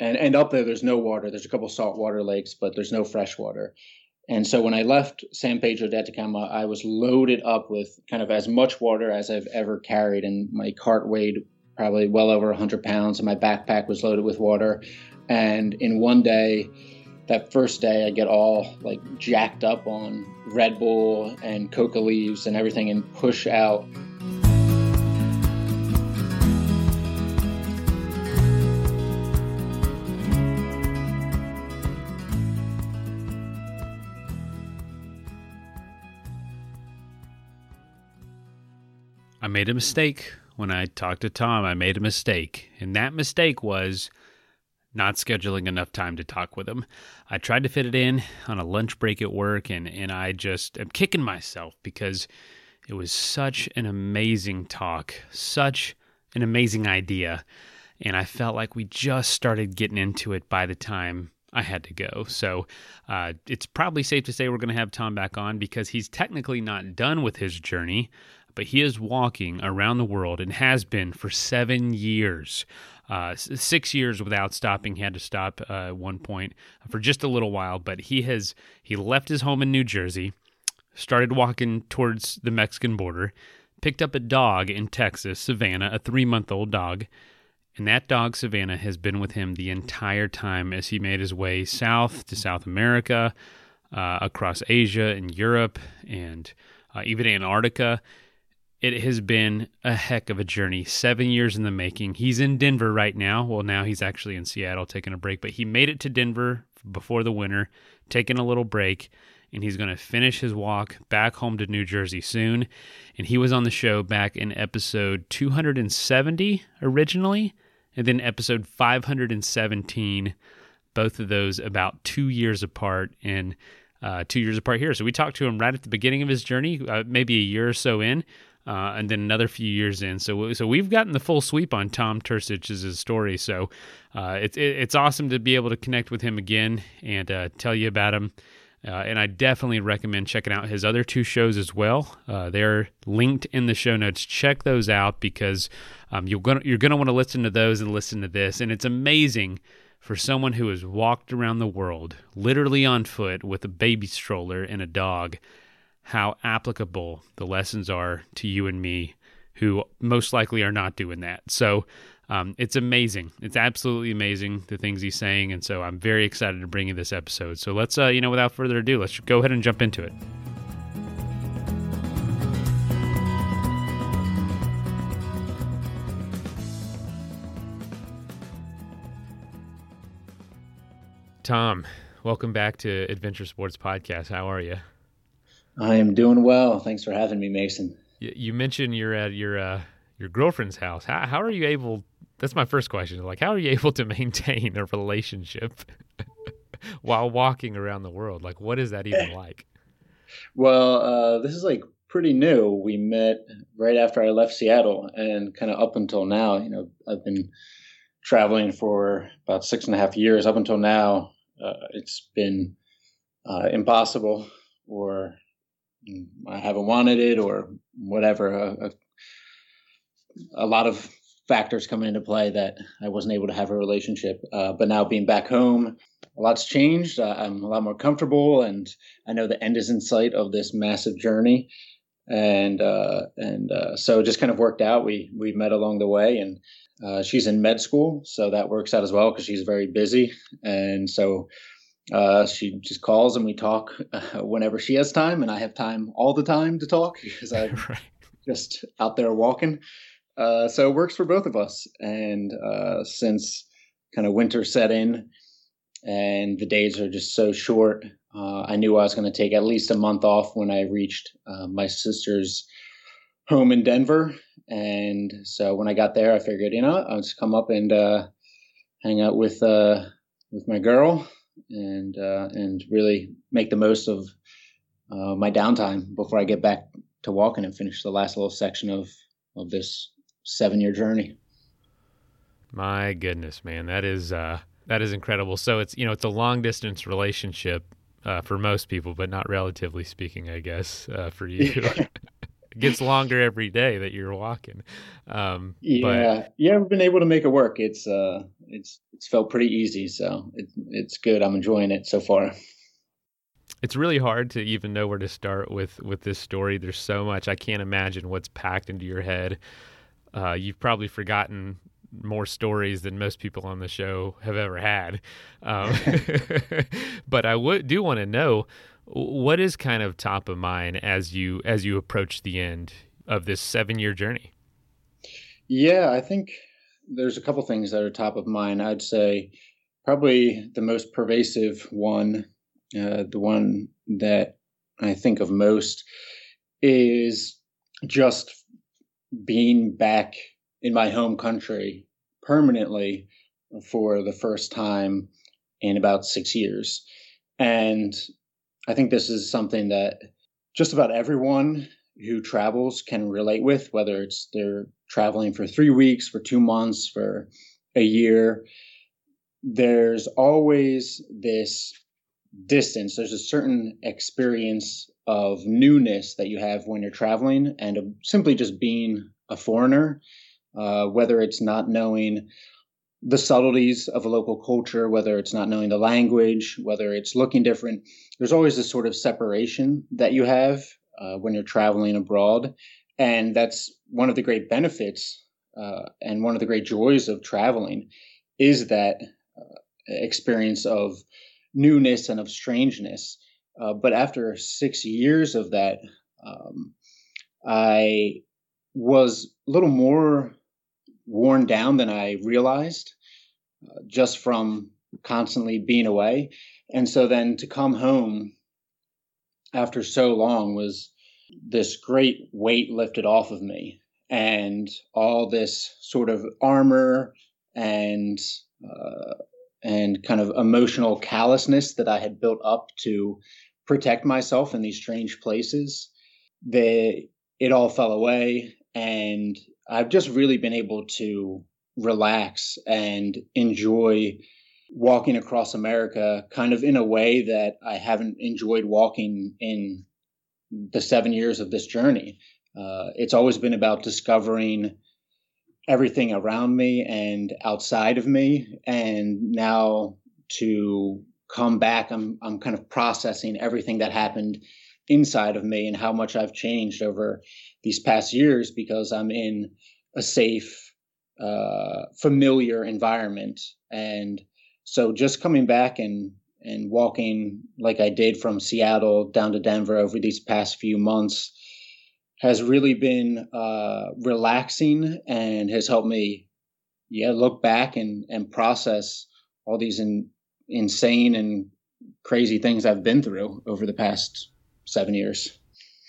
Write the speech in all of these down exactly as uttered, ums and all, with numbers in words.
and and up there, there's no water. There's a couple saltwater lakes, but there's no fresh water. And so when I left San Pedro de Atacama, I was loaded up with kind of as much water as I've ever carried, and my cart weighed probably well over one hundred pounds, and my backpack was loaded with water. And in one day, that first day, I get all like jacked up on Red Bull and coca leaves and everything and push out. I made a mistake when I talked to Tom. I made a mistake, and that mistake was not scheduling enough time to talk with him. I tried to fit it in on a lunch break at work, and, and I just am kicking myself because it was such an amazing talk, such an amazing idea, and I felt like we just started getting into it by the time I had to go. So uh, it's probably safe to say we're going to have Tom back on because he's technically not done with his journey, but he is walking around the world and has been for seven years. Uh, six years without stopping. He had to stop uh, at one point for just a little while, but he has he left his home in New Jersey, started walking towards the Mexican border, picked up a dog in Texas, Savannah, a three-month-old dog, and that dog, Savannah, has been with him the entire time as he made his way south to South America, uh, across Asia and Europe, and uh, even Antarctica. It has been a heck of a journey, seven years in the making. He's in Denver right now. Well, now he's actually in Seattle taking a break, but he made it to Denver before the winter, taking a little break, and he's going to finish his walk back home to New Jersey soon. And he was on the show back in episode two hundred seventy originally, and then episode five hundred seventeen, both of those about two years apart, and uh, two years apart here. So we talked to him right at the beginning of his journey, uh, maybe a year or so in, Uh, and then another few years in. So so we've gotten the full sweep on Tom Turcich's story. So uh, it's it, it's awesome to be able to connect with him again and uh, tell you about him. Uh, and I definitely recommend checking out his other two shows as well. Uh, they're linked in the show notes. Check those out because um, you're gonna you're gonna want to listen to those and listen to this. And it's amazing for someone who has walked around the world literally on foot with a baby stroller and a dog, how applicable the lessons are to you and me, who most likely are not doing that. So um, it's amazing. It's absolutely amazing, the things he's saying, and so I'm very excited to bring you this episode. So let's, uh, you know, without further ado, let's go ahead and jump into it. Tom, welcome back to Adventure Sports Podcast. How are you? I am doing well. Thanks for having me, Mason. You mentioned you're at your uh, your girlfriend's house. How how are you able? That's my first question. Like, how are you able to maintain a relationship while walking around the world? Like, what is that even like? Well, uh, this is like pretty new. We met right after I left Seattle, and kind of up until now, you know, I've been traveling for about six and a half years. Up until now, uh, it's been uh, impossible, or I haven't wanted it, or whatever. A, a, a lot of factors coming into play that I wasn't able to have a relationship. Uh, but now being back home, a lot's changed. Uh, I'm a lot more comfortable, and I know the end is in sight of this massive journey. And uh, and uh, so it just kind of worked out. We we met along the way, and uh, she's in med school, so that works out as well because she's very busy. And so Uh, she just calls and we talk uh, whenever she has time, and I have time all the time to talk because I'm Right. just out there walking. Uh, so it works for both of us. And uh, since kind of winter set in and the days are just so short, uh, I knew I was going to take at least a month off when I reached uh, my sister's home in Denver. And so when I got there, I figured, you know, I'll just come up and uh, hang out with uh, with my girl. And uh, and really make the most of uh, my downtime before I get back to walking and finish the last little section of, of this seven-year journey. My goodness, man, that is uh, that is incredible. So it's you know it's a long-distance relationship uh, for most people, but not relatively speaking, I guess, uh, for you. Yeah. it gets longer every day that you're walking. Um, but Yeah, yeah, we've been able to make it work. It's uh, it's it's felt pretty easy, so it's it's good. I'm enjoying it so far. it's really hard to even know where to start with with this story. There's so much. I can't imagine what's packed into your head. Uh, you've probably forgotten more stories than most people on the show have ever had. Um, but I would do want to know what is kind of top of mind as you as you approach the end of this seven year journey. Yeah, I think there's a couple things that are top of mind. I'd say probably the most pervasive one, uh, the one that I think of most, is just being back in my home country permanently for the first time in about six years. And I think this is something that just about everyone who travels can relate with, whether it's they're traveling for three weeks, for two months, for a year. There's always this distance. There's a certain experience of newness that you have when you're traveling and of simply just being a foreigner, uh, whether it's not knowing the subtleties of a local culture, whether it's not knowing the language, whether it's looking different. There's always this sort of separation that you have uh, when you're traveling abroad. And that's one of the great benefits uh, and one of the great joys of traveling is that uh, experience of newness and of strangeness. Uh, but after six years of that, um, I was a little more worn down than I realized uh, just from constantly being away. And so then to come home after so long was this great weight lifted off of me, and all this sort of armor and uh, and kind of emotional callousness that I had built up to protect myself in these strange places, they it all fell away, and I've just really been able to relax and enjoy walking across America kind of in a way that I haven't enjoyed walking in the seven years of this journey. Uh, it's always been about discovering everything around me and outside of me. And now to come back, I'm, I'm kind of processing everything that happened inside of me and how much I've changed over these past years because I'm in a safe, uh, familiar environment. And so just coming back and, and walking like I did from Seattle down to Denver over these past few months has really been uh, relaxing and has helped me, yeah, look back and, and process all these in, insane and crazy things I've been through over the past seven years.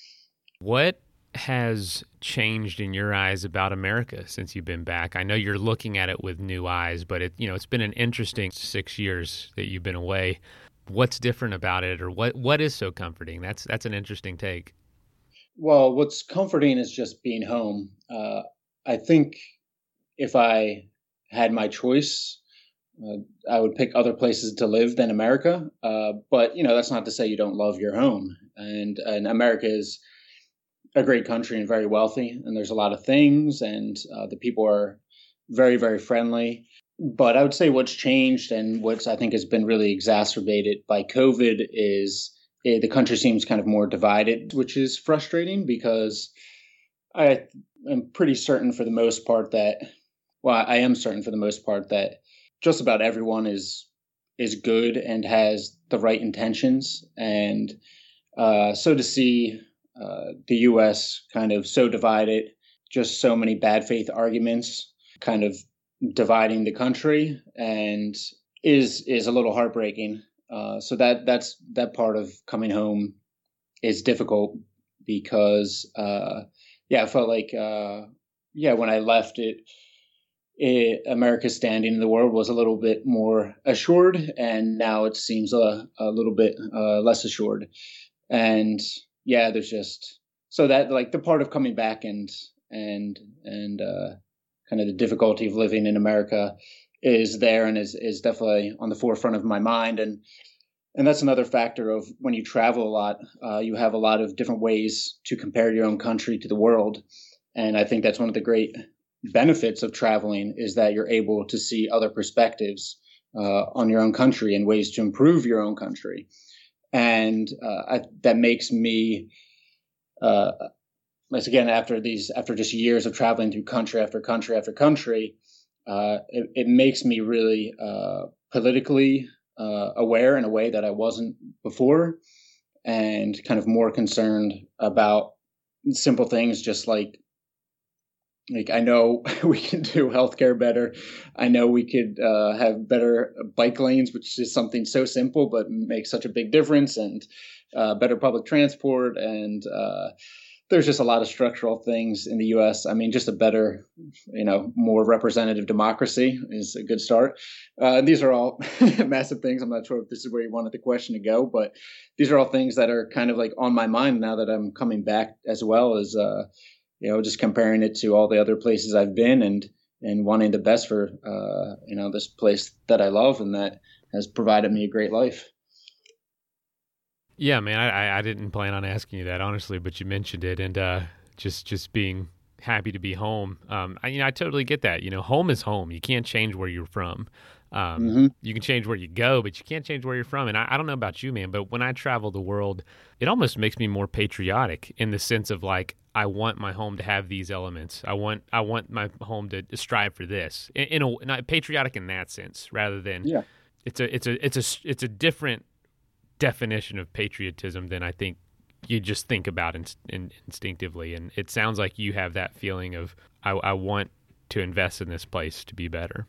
What has changed in your eyes about America since you've been back? I know you're looking at it with new eyes, but it, you know, it's been an interesting six years that you've been away. What's different about it, or what, what is so comforting? That's, that's an interesting take. Well, what's comforting is just being home. Uh, I think if I had my choice, uh, I would pick other places to live than America. Uh, but, you know, that's not to say you don't love your home. And, and America is a great country and very wealthy, and there's a lot of things, and uh, the people are very, very friendly. But I would say what's changed and what's I think has been really exacerbated by COVID is it, the country seems kind of more divided, which is frustrating because I am pretty certain for the most part that, well, I am certain for the most part that just about everyone is is good and has the right intentions. And uh, so to see uh, the U S kind of so divided, just so many bad faith arguments kind of dividing the country and is is a little heartbreaking. Uh, so that that's that part of coming home is difficult because uh, yeah, I felt like uh, yeah when I left it, it, America's standing in the world was a little bit more assured, and now it seems a, a little bit uh, less assured. And yeah, there's just so that like the part of coming back and and and uh, kind of the difficulty of living in America is there and is is definitely on the forefront of my mind. And and that's another factor of when you travel a lot, uh, you have a lot of different ways to compare your own country to the world. And I think that's one of the great benefits of traveling is that you're able to see other perspectives uh, on your own country and ways to improve your own country. And uh, I, that makes me, uh, once again, after these, after just years of traveling through country after country after country, uh, it, it makes me really uh, politically uh, aware in a way that I wasn't before, and kind of more concerned about simple things, just like Like I know we can do healthcare better. I know we could uh, have better bike lanes, which is something so simple but makes such a big difference, and uh, better public transport. And uh, there's just a lot of structural things in the U S. I mean, just a better, you know, more representative democracy is a good start. Uh, these are all massive things. I'm not sure if this is where you wanted the question to go, but these are all things that are kind of like on my mind now that I'm coming back, as well as uh, you know, just comparing it to all the other places I've been, and, and wanting the best for, uh, you know, this place that I love and that has provided me a great life. Yeah, man, I, I didn't plan on asking you that, honestly, but you mentioned it, and uh, just just being happy to be home. Um, I, you know, I totally get that. You know, home is home. You can't change where you're from. Um, mm-hmm. You can change where you go, but you can't change where you're from. And I, I don't know about you, man, but when I travel the world, it almost makes me more patriotic in the sense of like, I want my home to have these elements. I want I want my home to strive for this. In, in a not patriotic in that sense, rather than yeah. It's a it's a it's a it's a different definition of patriotism than I think you just think about in, in, instinctively. And it sounds like you have that feeling of I, I want to invest in this place to be better.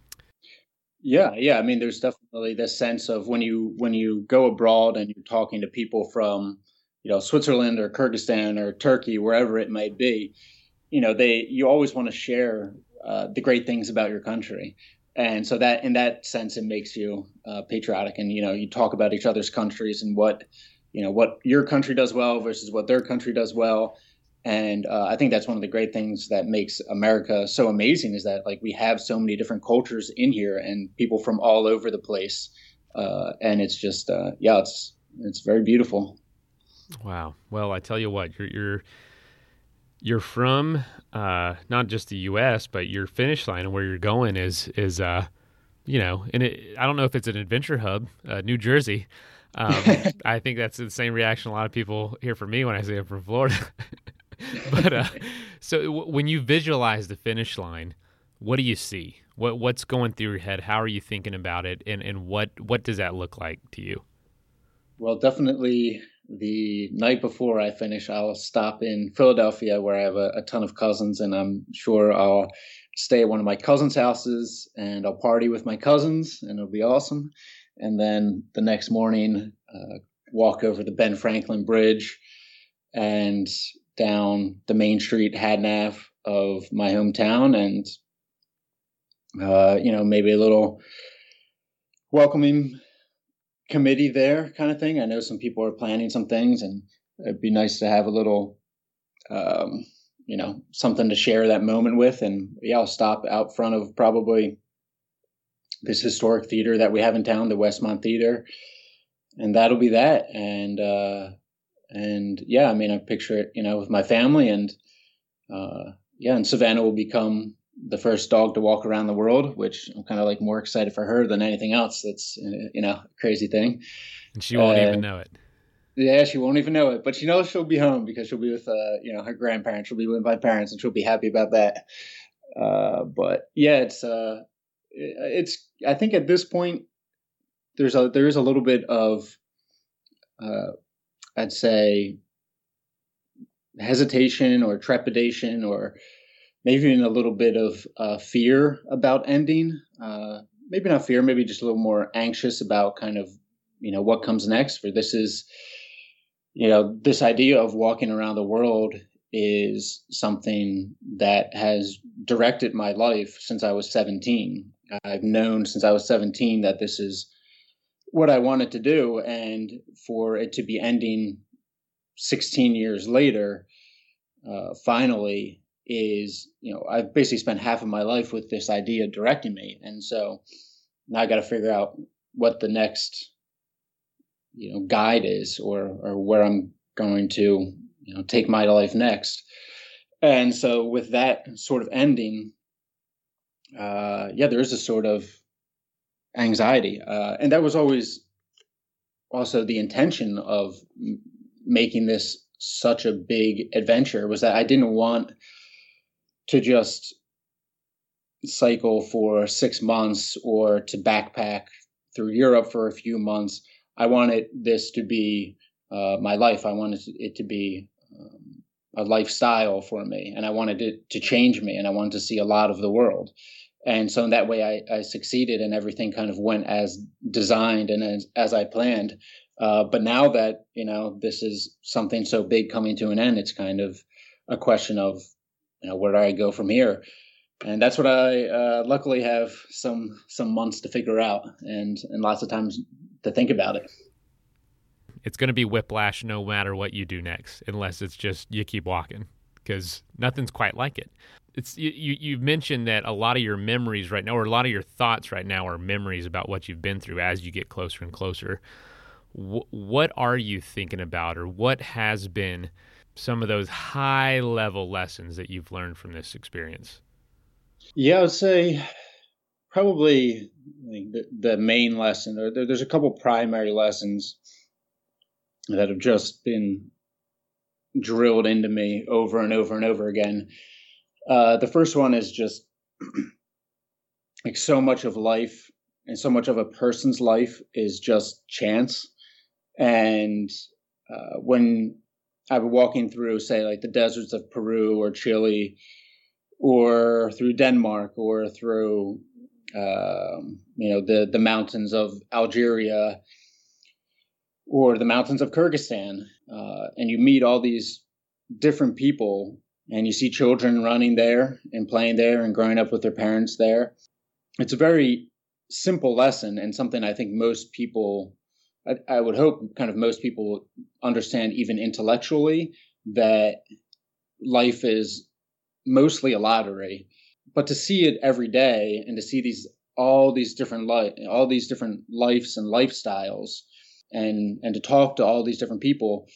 Yeah, yeah. I mean, there's definitely this sense of when you when you go abroad and you're talking to people from, you know, Switzerland or Kyrgyzstan or Turkey, wherever it might be, you know, they you always want to share uh, the great things about your country. And so that in that sense, it makes you uh, patriotic. And, you know, you talk about each other's countries and what, you know, what your country does well versus what their country does well. And uh, I think that's one of the great things that makes America so amazing, is that like we have so many different cultures in here and people from all over the place. Uh, and it's just, uh, yeah, it's it's very beautiful. Wow. Well, I tell you what, you're you're you're from uh, not just the U S, but your finish line and where you're going is is uh, you know, and it, I don't know if it's an adventure hub, uh, New Jersey. Um, I think that's the same reaction a lot of people hear from me when I say I'm from Florida. But uh, so w- when you visualize the finish line, what do you see? What what's going through your head? How are you thinking about it? And and what what does that look like to you? Well, definitely the night before I finish, I'll stop in Philadelphia, where I have a, a ton of cousins, and I'm sure I'll stay at one of my cousins' houses and I'll party with my cousins, and it'll be awesome. And then the next morning, uh, walk over the Ben Franklin Bridge and down the main street, Hadnaf, of my hometown, and uh, you know, maybe a little welcoming committee there kind of thing. I know some people are planning some things, and it'd be nice to have a little, um, you know, something to share that moment with. And yeah, I'll stop out front of probably this historic theater that we have in town, the Westmont Theater, and that'll be that. And uh, and yeah, I mean, I picture it, you know, with my family, and uh, yeah, and Savannah will become the first dog to walk around the world, which I'm kind of like more excited for her than anything else. That's, you know, a crazy thing. And she won't uh, even know it. Yeah, she won't even know it, but she knows she'll be home because she'll be with, uh, you know, her grandparents. She'll be with my parents, and she'll be happy about that. Uh, but yeah, it's, uh, it's, I think at this point, there's a, there is a little bit of, uh, I'd say hesitation or trepidation, or maybe even a little bit of uh, fear about ending. Uh, maybe not fear, maybe just a little more anxious about kind of, you know, what comes next. For this is, you know, this idea of walking around the world is something that has directed my life since I was seventeen. I've known since I was seventeen that this is what I wanted to do. And for it to be ending sixteen years later, uh, finally, is, you know, I've basically spent half of my life with this idea directing me. And so now I got to figure out what the next you know, guide is, or or where I'm going to, you know, take my life next. And so with that sort of ending, uh, yeah, there is a sort of anxiety, uh, and that was always also the intention of m- making this such a big adventure, was that I didn't want to just cycle for six months or to backpack through Europe for a few months. I wanted this to be uh, my life. I wanted it to be um, a lifestyle for me, and I wanted it to change me, and I wanted to see a lot of the world. And so in that way, I, I succeeded, and everything kind of went as designed and as, as I planned. Uh, but now that, you know, this is something so big coming to an end, it's kind of a question of, you know, where do I go from here? And that's what I uh, luckily have some some months to figure out, and and lots of times to think about it. It's going to be whiplash no matter what you do next, unless it's just you keep walking, because nothing's quite like it. It's you, you. You mentioned that a lot of your memories right now, or a lot of your thoughts right now, are memories about what you've been through as you get closer and closer. W- what are you thinking about, or what has been some of those high level lessons that you've learned from this experience? Yeah, I would say probably like the, the main lesson, or there, there's a couple primary lessons that have just been drilled into me over and over and over again. Uh, the first one is just like so much of life and so much of a person's life is just chance. And uh, when I'm walking through, say, like the deserts of Peru or Chile, or through Denmark, or through um, you know the the mountains of Algeria, or the mountains of Kyrgyzstan, uh, and you meet all these different people, and you see children running there and playing there and growing up with their parents there. It's a very simple lesson, and something I think most people, I, I would hope kind of most people understand even intellectually, that life is mostly a lottery. But to see it every day, and to see these all these different life, all these different lives and lifestyles, and and to talk to all these different people,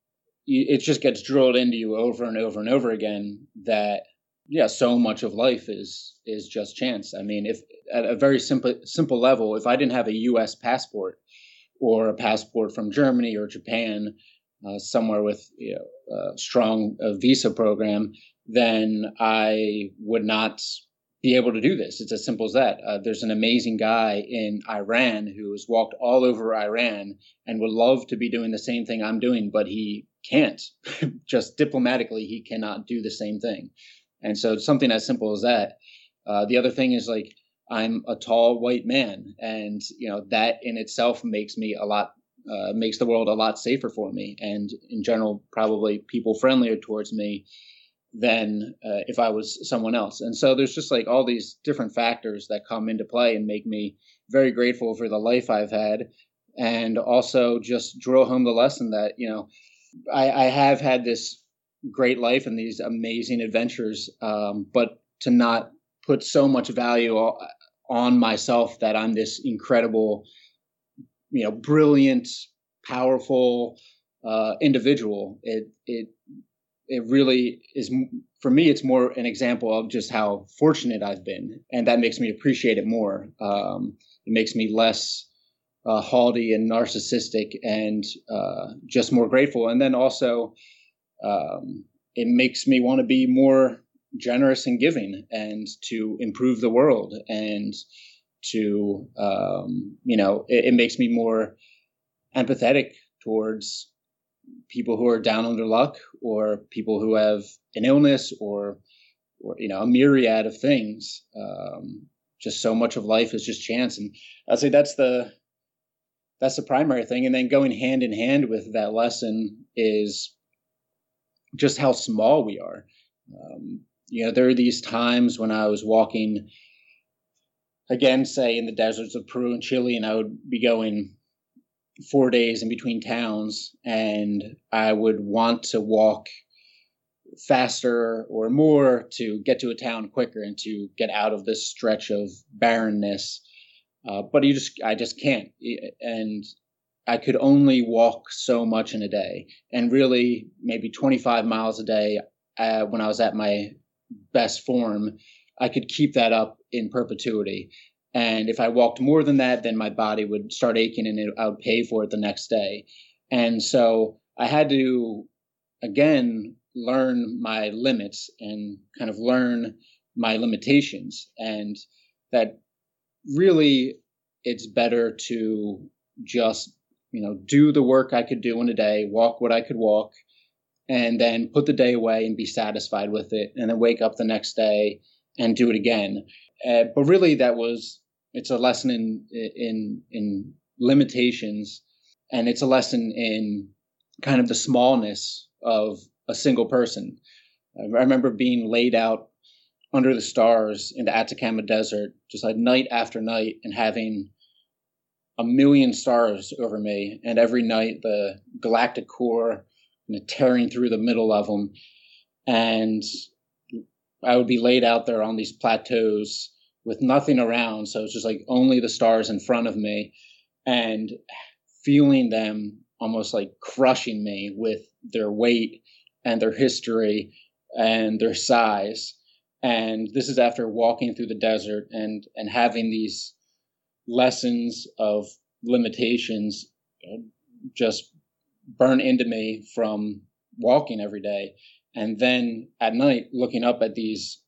it just gets drilled into you over and over and over again that, yeah, so much of life is is just chance. I mean, if at a very simple simple level, if I didn't have a U S passport, or a passport from Germany or Japan, uh, somewhere with, you know, a strong uh, visa program, then I would not be able to do this. It's as simple as that. Uh, there's an amazing guy in Iran who has walked all over Iran and would love to be doing the same thing I'm doing, but he can't. Just diplomatically, he cannot do the same thing. And so it's something as simple as that. Uh, the other thing is, like, I'm a tall white man, and you know that in itself makes me a lot, uh, makes the world a lot safer for me, and in general, probably people friendlier towards me than uh, if I was someone else. And so there's just like all these different factors that come into play and make me very grateful for the life I've had, and also just drill home the lesson that, you know, I, I have had this great life and these amazing adventures, um, but to not put so much value on myself that I'm this incredible, you know, brilliant, powerful uh, individual. It it it really is, for me. It's more an example of just how fortunate I've been, and that makes me appreciate it more. Um, it makes me less uh, haughty and narcissistic, and uh, just more grateful. And then also, um, it makes me want to be more generous and giving, and to improve the world, and to um, you know it, it makes me more empathetic towards people who are down on their luck, or people who have an illness, or or you know a myriad of things. Um, just so much of life is just chance, and I'd say that's the that's the primary thing. And then going hand in hand with that lesson is just how small we are. Um, you know, there are these times when I was walking, again, say in the deserts of Peru and Chile, and I would be going four days in between towns, and I would want to walk faster or more to get to a town quicker and to get out of this stretch of barrenness. Uh, but you just, I just can't. And I could only walk so much in a day, and really maybe twenty-five miles a day uh, when I was at my best form, I could keep that up in perpetuity. And if I walked more than that, then my body would start aching and it, I would pay for it the next day. And so I had to, again, learn my limits and kind of learn my limitations. And that really it's better to just, you know, do the work I could do in a day, walk what I could walk, and then put the day away and be satisfied with it, and then wake up the next day and do it again. Uh, but really, that was it's a lesson in in in limitations, and it's a lesson in kind of the smallness of a single person. I remember being laid out under the stars in the Atacama Desert, just like night after night, and having a million stars over me, and every night the galactic core you know, tearing through the middle of them, and I would be laid out there on these plateaus with nothing around, so it's just like only the stars in front of me, and feeling them almost like crushing me with their weight and their history and their size. And this is after walking through the desert and and having these lessons of limitations just burn into me from walking every day. And then at night, looking up at these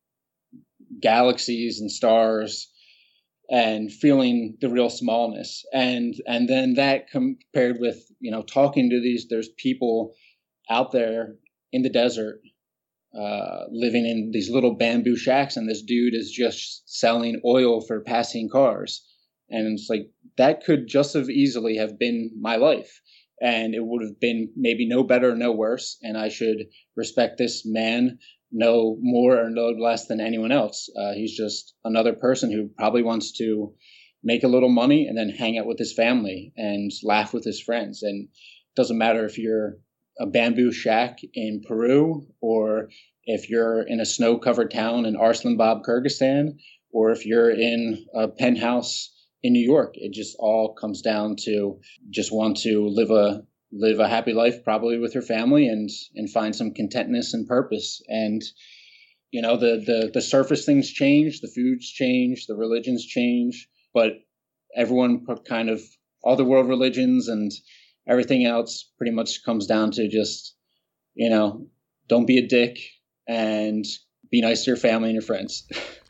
galaxies and stars and feeling the real smallness. And and then that compared with, you know, talking to these, there's people out there in the desert uh, living in these little bamboo shacks, and this dude is just selling oil for passing cars. And it's like, that could just as easily have been my life. And it would have been maybe no better, no worse. And I should respect this man no more or no less than anyone else. Uh, he's just another person who probably wants to make a little money and then hang out with his family and laugh with his friends. And it doesn't matter if you're a bamboo shack in Peru, or if you're in a snow-covered town in Arslanbab, Kyrgyzstan, or if you're in a penthouse in New York. It just all comes down to just want to live a live a happy life, probably with your family, and and find some contentness and purpose. And you know, the the the surface things change, the foods change, the religions change, but everyone kind of all the world religions and everything else pretty much comes down to just, you know, don't be a dick and be nice to your family and your friends.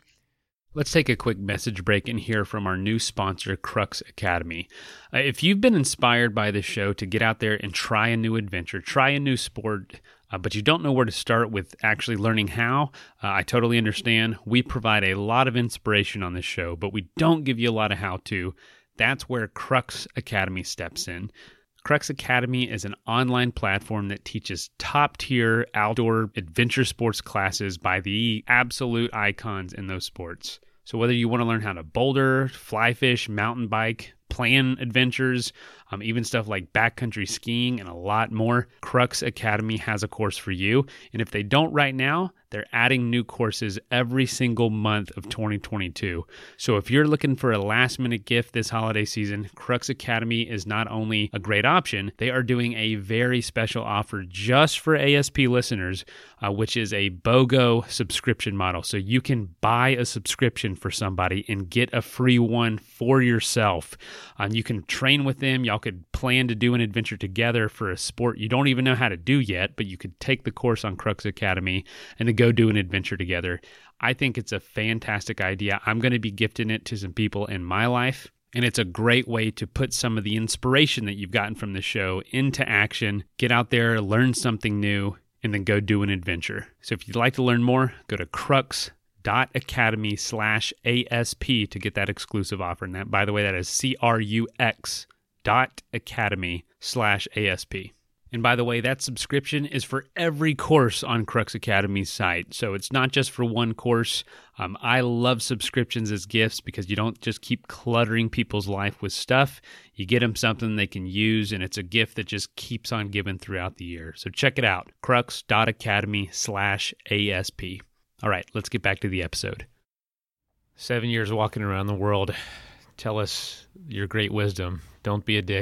Let's take a quick message break and hear from our new sponsor, Crux Academy. Uh, if you've been inspired by this show to get out there and try a new adventure, try a new sport, uh, but you don't know where to start with actually learning how, uh, I totally understand. We provide a lot of inspiration on this show, but we don't give you a lot of how-to. That's where Crux Academy steps in. Crux Academy is an online platform that teaches top-tier outdoor adventure sports classes by the absolute icons in those sports. So whether you want to learn how to boulder, fly fish, mountain bike, plan adventures, um, even stuff like backcountry skiing and a lot more, Crux Academy has a course for you. And if they don't right now, they're adding new courses every single month of twenty twenty-two. So if you're looking for a last-minute gift this holiday season, Crux Academy is not only a great option, they are doing a very special offer just for A S P listeners, uh, which is a BOGO subscription model. So you can buy a subscription for somebody and get a free one for yourself. Um, you can train with them. Y'all could plan to do an adventure together for a sport you don't even know how to do yet, but you could take the course on Crux Academy and then go do an adventure together. I think it's a fantastic idea. I'm going to be gifting it to some people in my life, and it's a great way to put some of the inspiration that you've gotten from the show into action, get out there, learn something new, and then go do an adventure. So if you'd like to learn more, go to crux dot academy slash A S P to get that exclusive offer. And that, by the way, that is C R U X dot academy slash A S P. And by the way, that subscription is for every course on Crux Academy's site. So it's not just for one course. Um, I love subscriptions as gifts because you don't just keep cluttering people's life with stuff. You get them something they can use, and it's a gift that just keeps on giving throughout the year. So check it out, crux dot academy slash A S P. All right, let's get back to the episode. Seven years walking around the world. Tell us your great wisdom. Don't be a dick.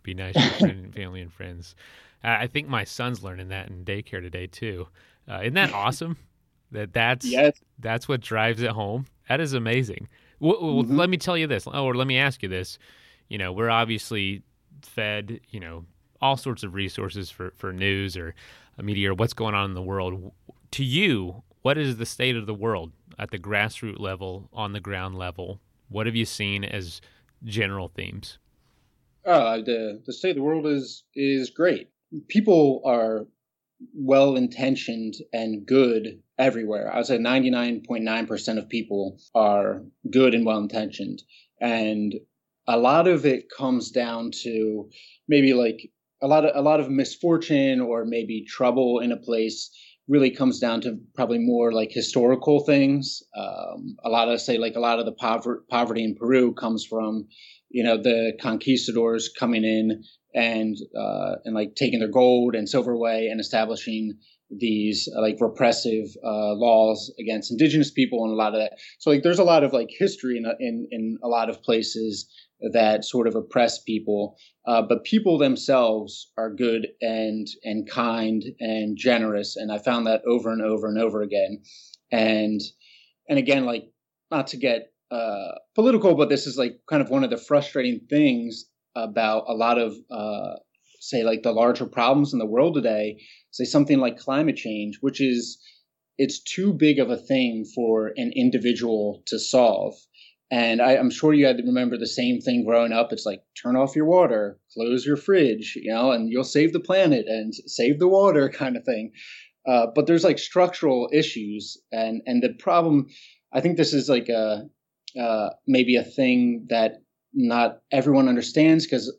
Be nice to your friend, family and friends. I I think my son's learning that in daycare today too. Uh, isn't that awesome? That that's Yes. that's what drives it home. That is amazing. Well, well, Hmm. let me tell you this, or let me ask you this. You know, we're obviously fed, you know, all sorts of resources for for news or a media or what's going on in the world. To you, what is the state of the world at the grassroots level, on the ground level? What have you seen as general themes? Uh, the the state of the world is is great. People are well intentioned and good everywhere. I would say ninety-nine point nine percent of people are good and well intentioned. And a lot of it comes down to maybe like a lot of a lot of misfortune or maybe trouble in a place really comes down to probably more like historical things. Um, a lot of say like a lot of the pover- poverty in Peru comes from, you know, the conquistadors coming in and uh, and like taking their gold and silver away and establishing these uh, like repressive uh, laws against indigenous people and a lot of that. So like there's a lot of like history in in, in a lot of places that sort of oppress people, uh, but people themselves are good and and kind and generous, and I found that over and over and over again. And and again, like not to get uh, political, but this is like kind of one of the frustrating things about a lot of uh, say like the larger problems in the world today. Say something like climate change, which is it's too big of a thing for an individual to solve. And I, I'm sure you had to remember the same thing growing up. It's like turn off your water, close your fridge, you know, and you'll save the planet and save the water kind of thing. Uh, but there's like structural issues, and and the problem. I think this is like a uh, maybe a thing that not everyone understands because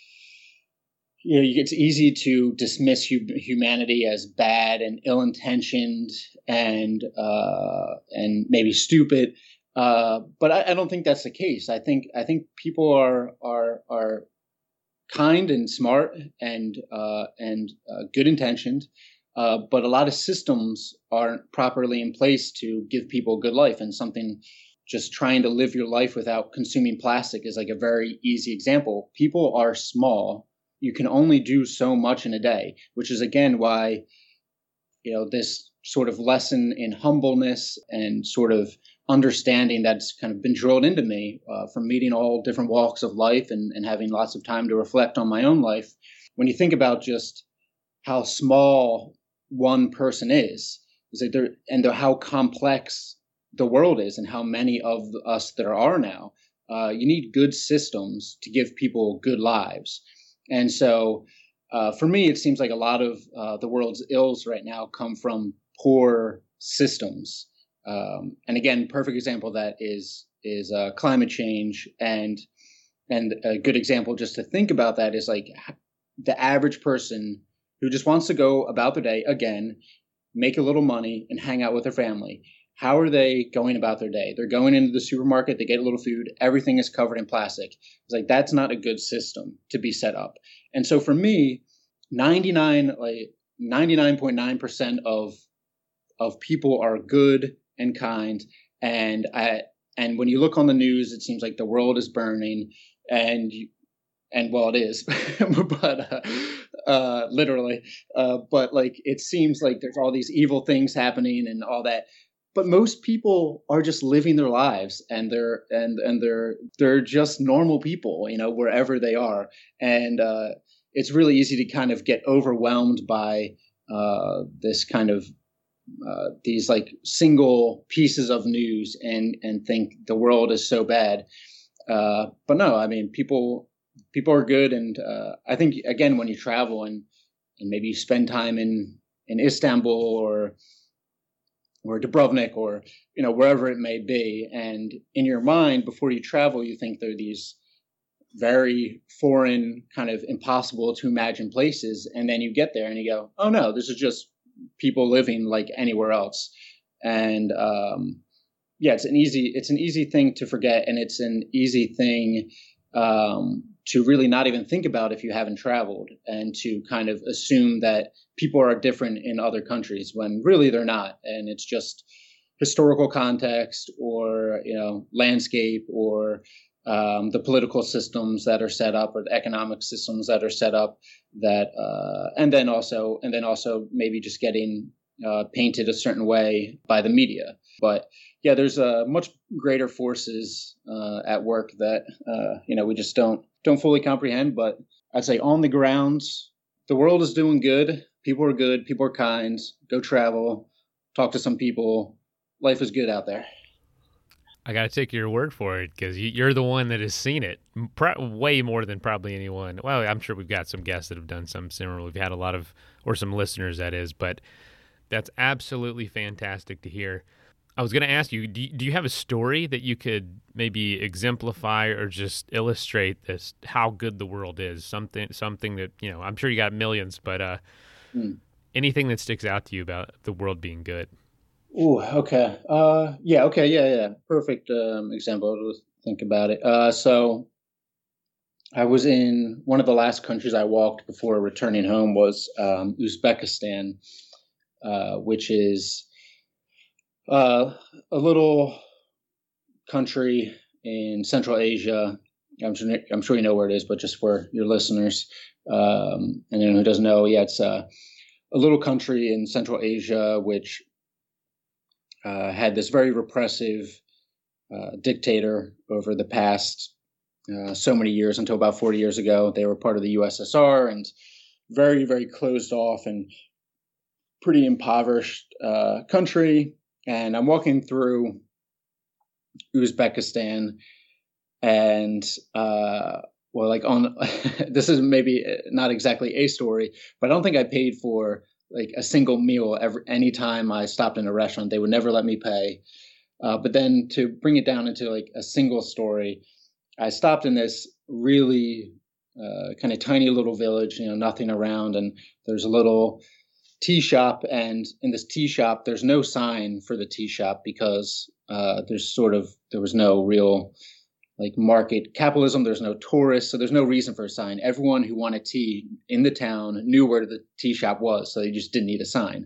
you know it's easy to dismiss hu- humanity as bad and ill-intentioned and uh, and maybe stupid. Uh, but I, I don't think that's the case. I think I think people are are are kind and smart and uh, and uh, good intentioned, uh, but a lot of systems aren't properly in place to give people a good life. And something just trying to live your life without consuming plastic is like a very easy example. People are small. You can only do so much in a day, which is again why you know this sort of lesson in humbleness and sort of understanding that's kind of been drilled into me uh, from meeting all different walks of life and, and having lots of time to reflect on my own life. When you think about just how small one person is, is that there, and the, how complex the world is and how many of us there are now, uh, you need good systems to give people good lives. And so uh, for me, it seems like a lot of uh, the world's ills right now come from poor systems. Um, and again, perfect example of that is is uh, climate change, and and a good example just to think about that is like the average person who just wants to go about their day again, make a little money, and hang out with their family. How are they going about their day? They're going into the supermarket, they get a little food, everything is covered in plastic. It's like that's not a good system to be set up. And so for me, ninety-nine like ninety-nine point nine percent of of people are good and kind, and I and when you look on the news, it seems like the world is burning, and you, and well, it is, but uh, uh, literally, uh, but like it seems like there's all these evil things happening and all that. But most people are just living their lives, and they're and and they're they're just normal people, you know, wherever they are, and uh, it's really easy to kind of get overwhelmed by uh, this kind of uh, these like single pieces of news and and think the world is so bad. Uh, but no, I mean people people are good, and uh, I think again when you travel and and maybe you spend time in in Istanbul or or Dubrovnik or you know wherever it may be, and in your mind before you travel, you think they're these very foreign, kind of impossible to imagine places, and then you get there and you go, oh no, this is just people living like anywhere else. And um, yeah, it's an easy it's an easy thing to forget, and it's an easy thing um, to really not even think about if you haven't traveled, and to kind of assume that people are different in other countries when really they're not, and it's just historical context or you know landscape or um, the political systems that are set up or the economic systems that are set up that, uh, and then also, and then also maybe just getting uh, painted a certain way by the media. But yeah, there's uh, much greater forces uh, at work that, uh, you know, we just don't, don't fully comprehend. But I'd say on the grounds, the world is doing good. People are good. People are kind. Go travel, talk to some people. Life is good out there. I got to take your word for it because you're the one that has seen it Pro- way more than probably anyone. Well, I'm sure we've got some guests that have done some similar. We've had a lot of, or some listeners, that is, but that's absolutely fantastic to hear. I was going to ask you, do you, do you have a story that you could maybe exemplify or just illustrate this, how good the world is? Something, something that, you know, I'm sure you got millions, but uh, hmm. anything that sticks out to you about the world being good? Ooh, okay. Uh, yeah, okay, yeah, yeah. Perfect um, example to think about it. Uh, so I was in one of the last countries I walked before returning home was um, Uzbekistan, uh, which is uh, a little country in Central Asia. I'm sure, I'm sure you know where it is, but just for your listeners, um, and anyone who doesn't know, yeah, it's uh, a little country in Central Asia, which Uh, had this very repressive uh, dictator over the past uh, so many years until about forty years ago. They were part of the U S S R and very, very closed off and pretty impoverished uh, country. And I'm walking through Uzbekistan and, uh, well, like on, this is maybe not exactly a story, but I don't think I paid for like a single meal every any time I stopped in a restaurant. They would never let me pay. Uh, but then to bring it down into like a single story, I stopped in this really uh, kind of tiny little village, you know, nothing around. And there's a little tea shop. And in this tea shop, there's no sign for the tea shop because uh, there's sort of, there was no real like market capitalism. There's no tourists, so there's no reason for a sign. Everyone who wanted tea in the town knew where the tea shop was, so they just didn't need a sign.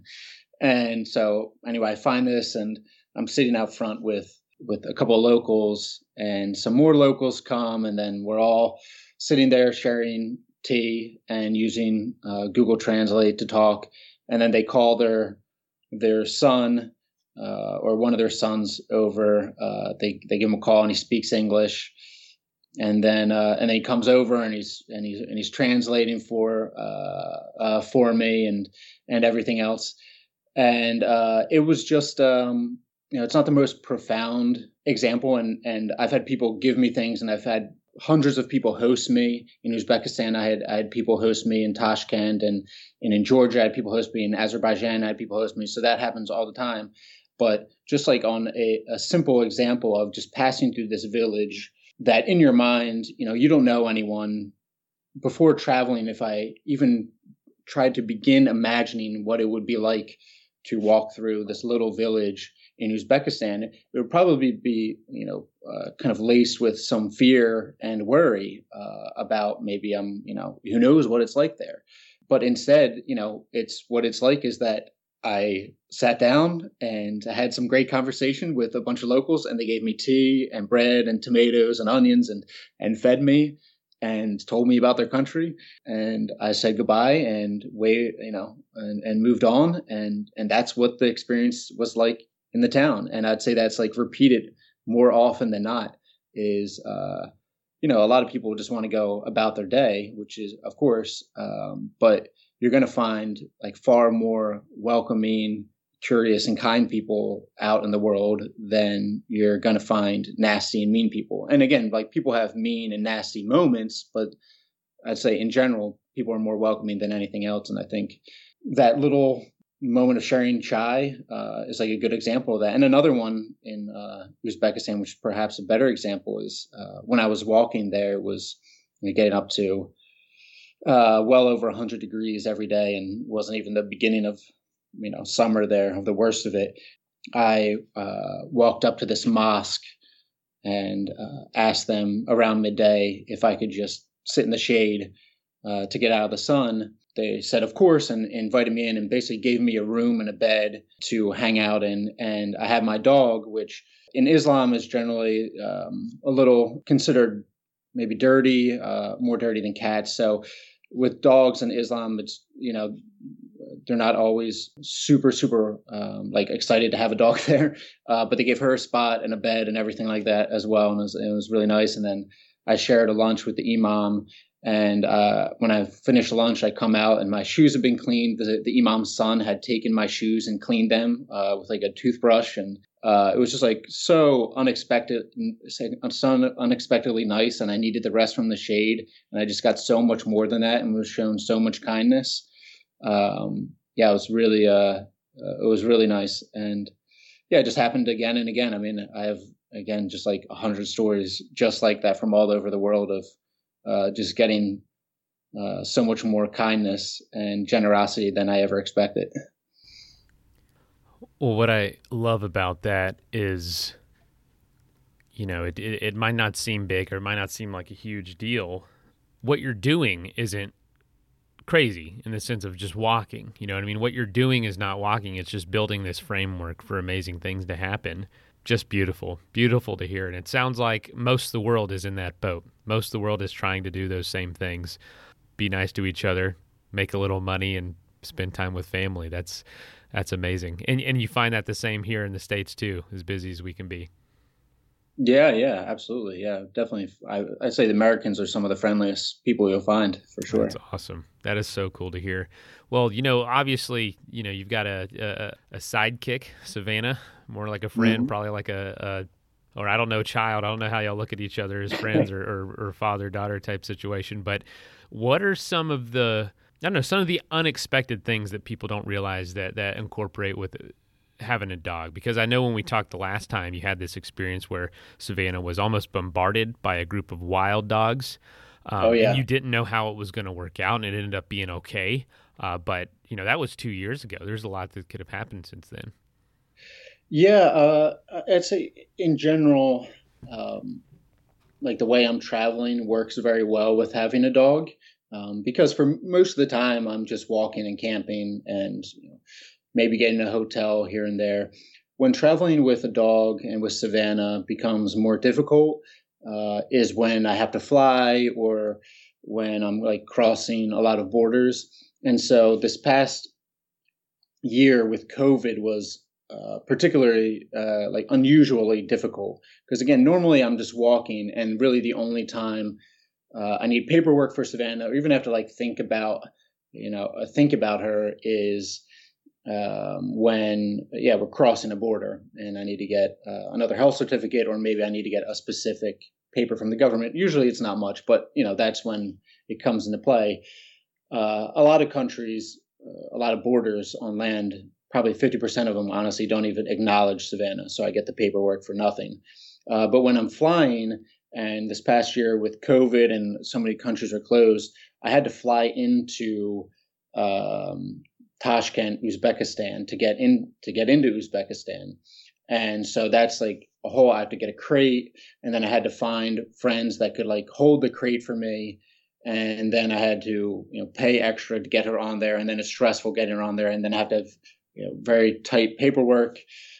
And so anyway, I find this and I'm sitting out front with with a couple of locals, and some more locals come, and then we're all sitting there sharing tea and using uh, Google Translate to talk. And then they call their their son Uh, or one of their sons over. Uh, they they give him a call and he speaks English, and then uh, and then he comes over and he's and he's and he's translating for uh, uh, for me and and everything else. And uh, it was just um, you know, it's not the most profound example, and and I've had people give me things, and I've had hundreds of people host me in Uzbekistan. I had I had people host me in Tashkent, and and in Georgia I had people host me. In Azerbaijan I had people host me. So that happens all the time. But just like on a, a simple example of just passing through this village that in your mind, you know, you don't know anyone. Before traveling, if I even tried to begin imagining what it would be like to walk through this little village in Uzbekistan, it would probably be, you know, uh, kind of laced with some fear and worry uh, about maybe I'm, you know, who knows what it's like there. But instead, you know, it's what it's like is that I sat down and I had some great conversation with a bunch of locals, and they gave me tea and bread and tomatoes and onions and, and fed me and told me about their country. And I said goodbye and wait, you know, and, and moved on. And, and that's what the experience was like in the town. And I'd say that's like repeated more often than not is, uh, you know, a lot of people just want to go about their day, which is, of course, um, but you're going to find like far more welcoming, curious, and kind people out in the world than you're going to find nasty and mean people. And again, like people have mean and nasty moments, but I'd say in general, people are more welcoming than anything else. And I think that little moment of sharing chai uh, is like a good example of that. And another one in uh, Uzbekistan, which is perhaps a better example, is uh, when I was walking there, it was you know, getting up to uh, well over one hundred degrees every day, and wasn't even the beginning of you know summer there, of the worst of it. I uh, walked up to this mosque and uh, asked them around midday if I could just sit in the shade uh, to get out of the sun. they said, of course, and invited me in and basically gave me a room and a bed to hang out in. And I had my dog, which in Islam is generally um, a little considered maybe dirty, uh, more dirty than cats. So with dogs in Islam, it's, you know, they're not always super, super um, like excited to have a dog there. Uh, but they gave her a spot and a bed and everything like that as well. And it was, it was really nice. And then I shared a lunch with the imam. And uh, when I finished lunch, I come out and my shoes have been cleaned. The, the imam's son had taken my shoes and cleaned them uh, with like a toothbrush. And uh, it was just like so unexpected, so unexpectedly nice. And I needed the rest from the shade. And I just got so much more than that and was shown so much kindness. Um, yeah, it was really, uh, uh, it was really nice. And yeah, it just happened again and again. I mean, I have, again, just like a hundred stories just like that from all over the world of uh, just getting uh, so much more kindness and generosity than I ever expected. Well, what I love about that is, you know, it, it, it might not seem big or it might not seem like a huge deal. What you're doing isn't crazy in the sense of just walking. You know what I mean? What you're doing is not walking. It's just building this framework for amazing things to happen. Just beautiful, beautiful to hear. And it sounds like most of the world is in that boat. Most of the world is trying to do those same things. Be nice to each other, make a little money, and spend time with family. That's that's amazing. And and you find that the same here in the States too, as busy as we can be. Yeah, yeah, absolutely. Yeah, definitely. I, I'd say the Americans are some of the friendliest people you'll find, for sure. That's awesome. That is so cool to hear. Well, you know, obviously, you know, you've got a a, a sidekick, Savannah, more like a friend, mm-hmm. probably like a, a, or I don't know, child. I don't know how y'all look at each other as friends or, or, or father-daughter type situation. But what are some of the, I don't know, some of the unexpected things that people don't realize that that incorporate with it? Having a dog? Because I know when we talked the last time, you had this experience where Savannah was almost bombarded by a group of wild dogs. Um, oh, yeah. And you didn't know how it was going to work out, and it ended up being okay. Uh, but, you know, that was two years ago. There's a lot that could have happened since then. Yeah, uh, I'd say in general, um, like the way I'm traveling works very well with having a dog. Um, because for most of the time, I'm just walking and camping and, you know, maybe getting a hotel here and there. When traveling with a dog and with Savannah becomes more difficult uh, is when I have to fly or when I'm like crossing a lot of borders. And so this past year with COVID was uh, particularly uh, like unusually difficult because again, normally I'm just walking and really the only time uh, I need paperwork for Savannah or even have to like think about, you know, uh, think about her is Um, when, yeah, we're crossing a border and I need to get uh, another health certificate, or maybe I need to get a specific paper from the government. Usually it's not much, but you know, that's when it comes into play. Uh, a lot of countries, uh, a lot of borders on land, probably fifty percent of them honestly don't even acknowledge Savannah. So I get the paperwork for nothing. Uh, but when I'm flying, and this past year with COVID and so many countries are closed, I had to fly into, um, Tashkent, Uzbekistan to get in to get into Uzbekistan. And so that's like a whole, I have to get a crate. And then I had to find friends that could like hold the crate for me. And then I had to, you know, pay extra to get her on there. And then it's stressful getting her on there. And then I have to have, you know, very tight paperwork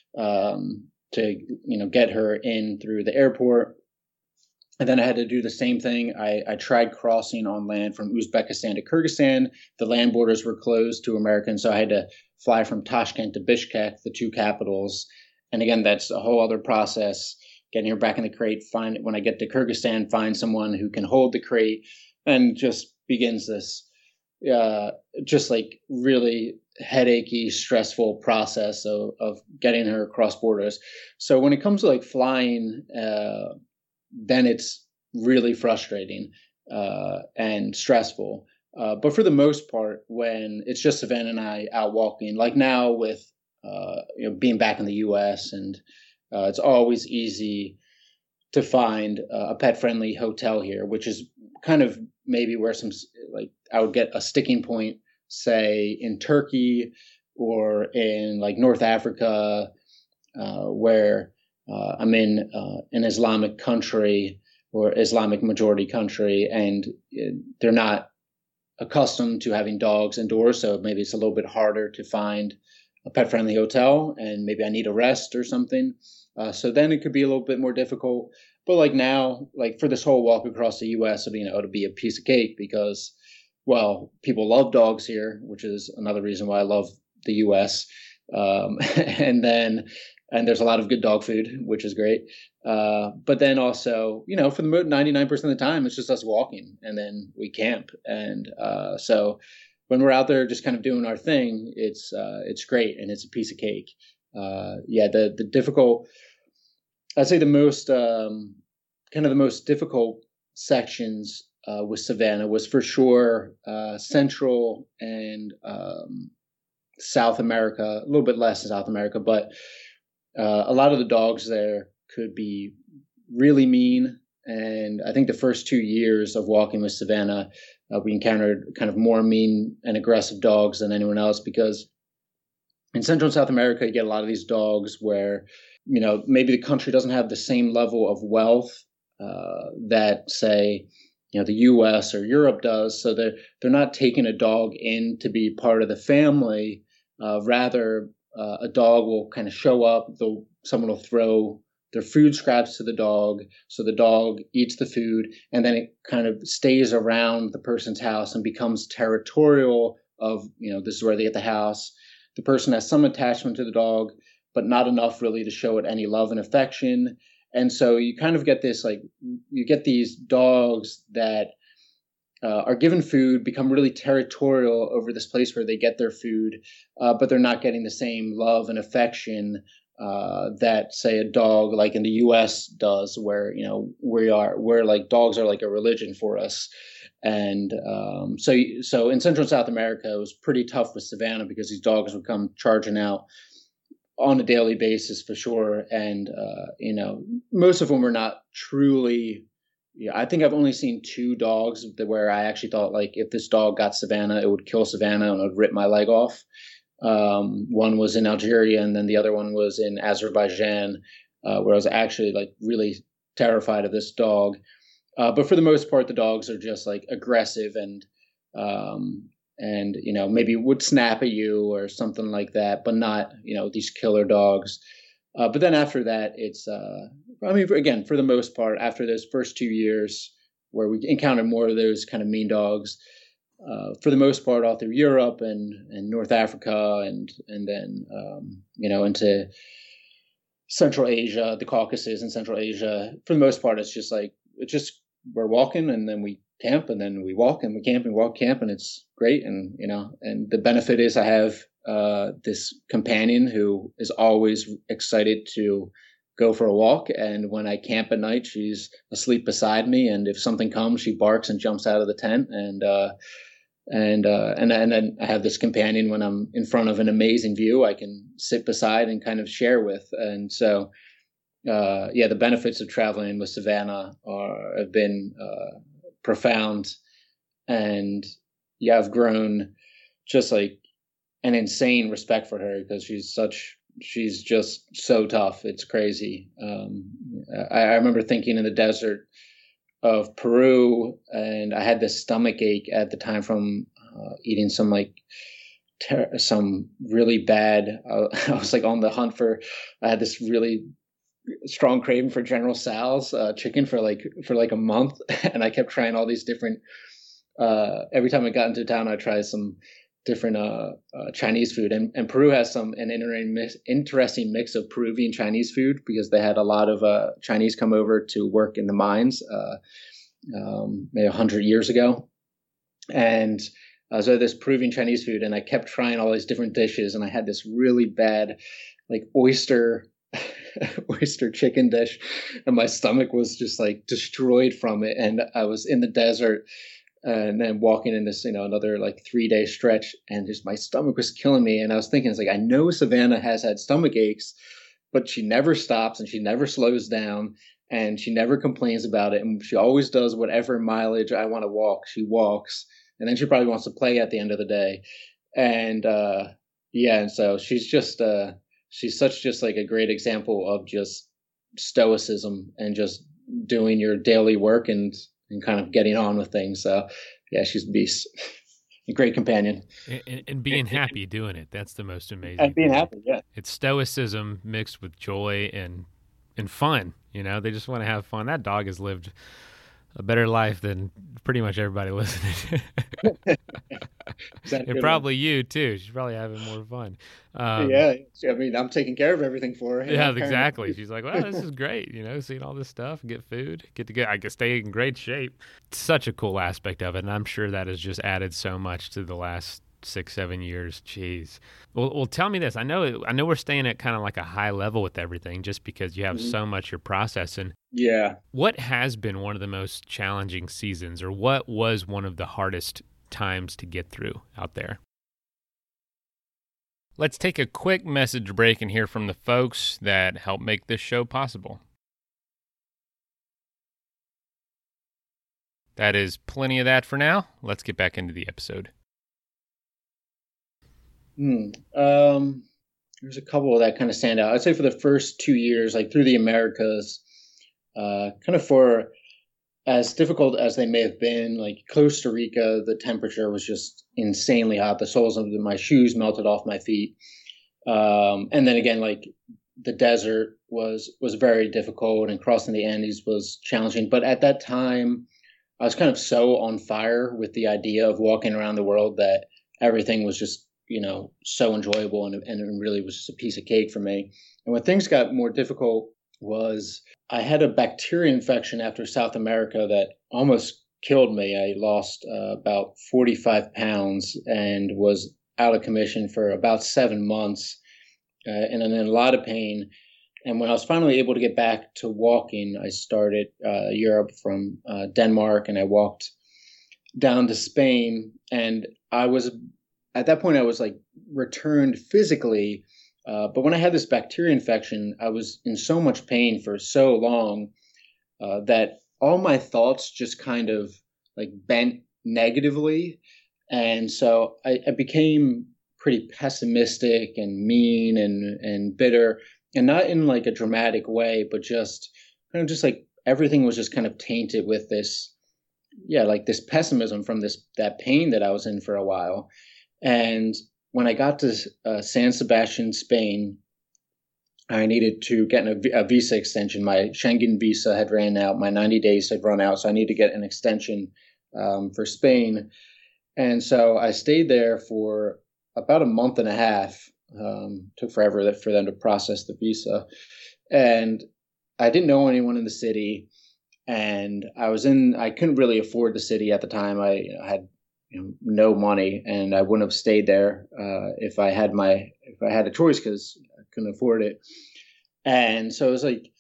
um, to, you know, get her in through the airport. And then I had to do the same thing. I, I tried crossing on land from Uzbekistan to Kyrgyzstan. The land borders were closed to Americans, so I had to fly from Tashkent to Bishkek, the two capitals. And again, that's a whole other process. Getting her back in the crate, find when I get to Kyrgyzstan, find someone who can hold the crate, and just begins this, uh, just like really headachy, stressful process of of getting her across borders. So when it comes to like flying. Uh, then it's really frustrating uh, and stressful. Uh, but for the most part, when it's just Savannah and I out walking, like now with uh, you know, being back in the U S, and uh, it's always easy to find uh, a pet-friendly hotel here, which is kind of maybe where some, like I would get a sticking point, say in Turkey or in like North Africa, uh, where Uh, I'm in uh, an Islamic country or Islamic majority country, and they're not accustomed to having dogs indoors. So maybe it's a little bit harder to find a pet friendly hotel, and maybe I need a rest or something. Uh, so then it could be a little bit more difficult. But like now, like for this whole walk across the U S, you know, it'll be a piece of cake because, well, people love dogs here, which is another reason why I love the U S. Um, and then, and there's a lot of good dog food, which is great. Uh, but then also, you know, for the ninety-nine percent of the time, it's just us walking, and then we camp. And uh, so when we're out there just kind of doing our thing, it's uh, it's great, and it's a piece of cake. Uh, yeah, the the difficult, I'd say the most um, kind of the most difficult sections uh, with Savannah was for sure uh, Central and um, South America, a little bit less in South America, but uh, a lot of the dogs there could be really mean. And I think the first two years of walking with Savannah, uh, we encountered kind of more mean and aggressive dogs than anyone else, because in Central and South America, you get a lot of these dogs where, you know, maybe the country doesn't have the same level of wealth uh, that, say, you know, the U S or Europe does. So they're, they're not taking a dog in to be part of the family. Uh, rather, uh, a dog will kind of show up, they'll, someone will throw their food scraps to the dog. So the dog eats the food, and then it kind of stays around the person's house and becomes territorial of, you know, this is where they get the house. The person has some attachment to the dog, but not enough really to show it any love and affection. And so you kind of get this, like, you get these dogs that uh, are given food, become really territorial over this place where they get their food, uh, but they're not getting the same love and affection uh, that, say, a dog like in the U S does, where, you know, we are, where like dogs are like a religion for us. And um, so, so in Central and South America, it was pretty tough with Savannah because these dogs would come charging out on a daily basis for sure. And, uh, you know, most of them were not truly, yeah, I think I've only seen two dogs that where I actually thought, like, if this dog got Savannah, it would kill Savannah and it would rip my leg off. Um, one was in Algeria, and then the other one was in Azerbaijan, uh, where I was actually like really terrified of this dog. Uh, but for the most part, the dogs are just like aggressive and, um, and, you know, maybe would snap at you or something like that, but not, you know, these killer dogs. Uh, but then after that, it's, uh, I mean, again, for the most part, after those first two years where we encountered more of those kind of mean dogs, uh, for the most part, all through Europe and, and North Africa, and, and then, um, you know, into Central Asia, the Caucasus and Central Asia, for the most part, it's just like, it's just, we're walking and then we camp and then we walk and we camp and walk camp, and it's great. And, you know, and the benefit is I have uh, this companion who is always excited to go for a walk. And when I camp at night, she's asleep beside me. And if something comes, she barks and jumps out of the tent. And, uh, and, uh, and, and then I have this companion when I'm in front of an amazing view, I can sit beside and kind of share with. And so, uh, yeah, the benefits of traveling with Savannah are, have been, uh, profound. And yeah, I've grown just like an insane respect for her because she's such, she's just so tough. It's crazy. Um, I, I remember thinking in the desert of Peru, and I had this stomach ache at the time from uh, eating some like ter- some really bad. Uh, I was like on the hunt for. I had this really strong craving for General Tso's uh, chicken for like for like a month, and I kept trying all these different. Uh, every time I got into town, I tried some different uh, uh, Chinese food, and, and Peru has some an interesting mix, interesting mix of Peruvian Chinese food because they had a lot of uh, Chinese come over to work in the mines uh, um, maybe a hundred years ago, and uh, so this Peruvian Chinese food, and I kept trying all these different dishes, and I had this really bad like oyster oyster chicken dish, and my stomach was just like destroyed from it, and I was in the desert. And then walking in this, you know, another like three day stretch, and just my stomach was killing me. And I was thinking, it's like, I know Savannah has had stomach aches, but she never stops and she never slows down and she never complains about it. And she always does whatever mileage I want to walk. She walks, and then she probably wants to play at the end of the day. And uh, yeah, and so she's just, uh, she's such just like a great example of just stoicism and just doing your daily work and and kind of getting on with things. So yeah, she's a beast. a great companion. And, and being happy doing it. That's the most amazing And being thing. happy, yeah. It's stoicism mixed with joy and and fun. You know, they just want to have fun. That dog has lived a better life than pretty much everybody listening. And probably you too. She's probably having more fun. Um, yeah, I mean, I'm taking care of everything for her. Yeah, exactly. She's like, well, this is great. You know, seeing all this stuff, get food, get to get, I guess, stay in great shape. It's such a cool aspect of it. And I'm sure that has just added so much to the last six, seven years. Jeez. Well, well tell me this. I know, I know we're staying at kind of like a high level with everything just because you have mm-hmm. so much you're processing. Yeah. What has been one of the most challenging seasons, or what was one of the hardest times to get through out there? Let's take a quick message break and hear from the folks that help make this show possible. That is plenty of that for now. Let's get back into the episode. Hmm. Um, there's a couple that kind of stand out. I'd say for the first two years, like through the Americas, uh, kind of for as difficult as they may have been, like Costa Rica, the temperature was just insanely hot. The soles of my shoes melted off my feet. Um, and then again, like the desert was, was very difficult, and crossing the Andes was challenging. But at that time, I was kind of so on fire with the idea of walking around the world that everything was just, you know, so enjoyable, and, and it really was just a piece of cake for me. And when things got more difficult was I had a bacteria infection after South America that almost killed me. I lost uh, about forty-five pounds and was out of commission for about seven months uh, and in a lot of pain. And when I was finally able to get back to walking, I started uh, Europe from uh, Denmark, and I walked down to Spain. And I was, at that point, I was like returned physically. Uh, but when I had this bacteria infection, I was in so much pain for so long uh, that all my thoughts just kind of like bent negatively. And so I, I became pretty pessimistic and mean and, and bitter, and not in like a dramatic way, but just kind of just like everything was just kind of tainted with this, yeah, like this pessimism from this, that pain that I was in for a while. And when I got to uh, San Sebastian, Spain, I needed to get a, a visa extension. My Schengen visa had ran out. My ninety days had run out. So I needed to get an extension um, for Spain. And so I stayed there for about a month and a half. Um, took forever for them to process the visa. And I didn't know anyone in the city. And I was in, I couldn't really afford the city at the time. I had you know, no money, and I wouldn't have stayed there uh, if I had my if I had a choice, because I couldn't afford it. And so it was like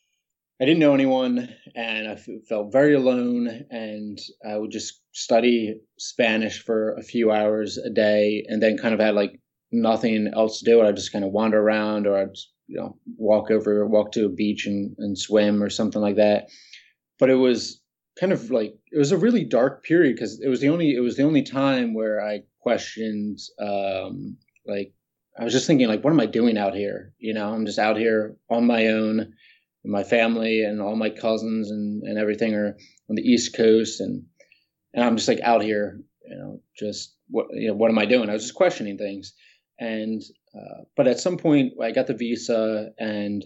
I didn't know anyone, and I f- felt very alone. And I would just study Spanish for a few hours a day, and then kind of had like nothing else to do. I'd just kind of wander around, or I'd you know walk over, walk to a beach and, and swim or something like that. But it was kind of like it was a really dark period, because it was the only it was the only time where I questioned um like I was just thinking, like, what am I doing out here? You know, I'm just out here on my own. My family and all my cousins and, and everything are on the East Coast, and and I'm just like out here, you know, just what you know what am I doing? I was just questioning things. And uh, but at some point I got the visa, and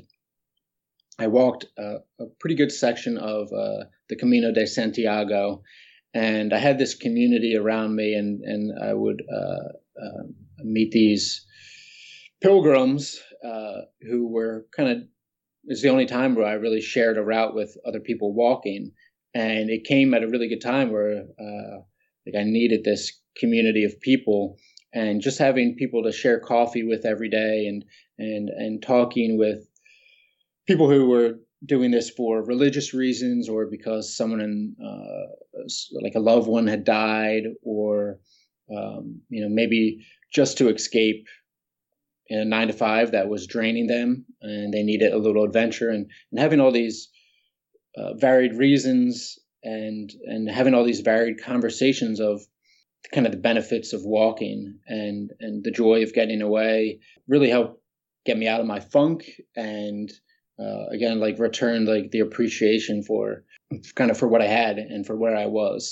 I walked uh, a pretty good section of uh, the Camino de Santiago, and I had this community around me, and, and I would uh, uh, meet these pilgrims uh, who were kind of, it's the only time where I really shared a route with other people walking. And it came at a really good time where uh, like I needed this community of people, and just having people to share coffee with every day, and and and talking with people who were doing this for religious reasons, or because someone in, uh, like a loved one had died, or um, you know maybe just to escape in a nine to five that was draining them, and they needed a little adventure, and, and having all these uh, varied reasons, and and having all these varied conversations of kind of the benefits of walking and and the joy of getting away really helped get me out of my funk, and uh, again like return like the appreciation for kind of for what I had and for where I was.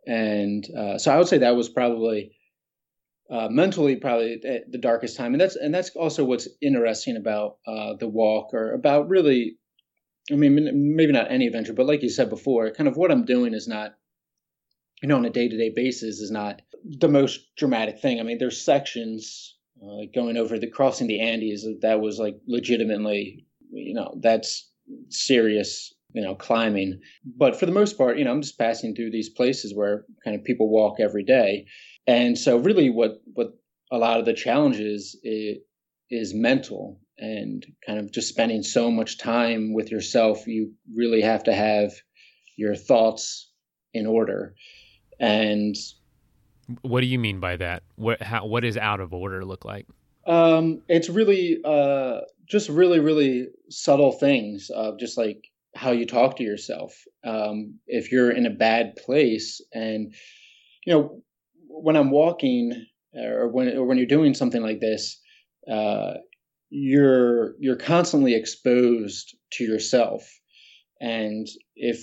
And uh, so I would say that was probably uh, mentally probably the darkest time. And that's and that's also what's interesting about uh, the walk, or about really, I mean, maybe not any adventure, but like you said before, kind of what I'm doing is not, you know, on a day-to-day basis is not the most dramatic thing. I mean, there's sections uh, like going over the crossing the Andes that was like legitimately, you know, that's serious, you know, climbing. But for the most part, you know, I'm just passing through these places where kind of people walk every day. And so really what, what a lot of the challenges is, is mental, and kind of just spending so much time with yourself. You really have to have your thoughts in order. And what do you mean by that? What how what does out of order look like? Um, it's really uh, just really, really subtle things of just like how you talk to yourself. Um, if you're in a bad place, and you know, when I'm walking, or when or when you're doing something like this, uh, you're you're constantly exposed to yourself. And if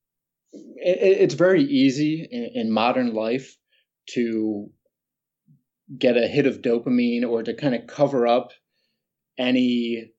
it, it's very easy in, in modern life to get a hit of dopamine, or to kind of cover up any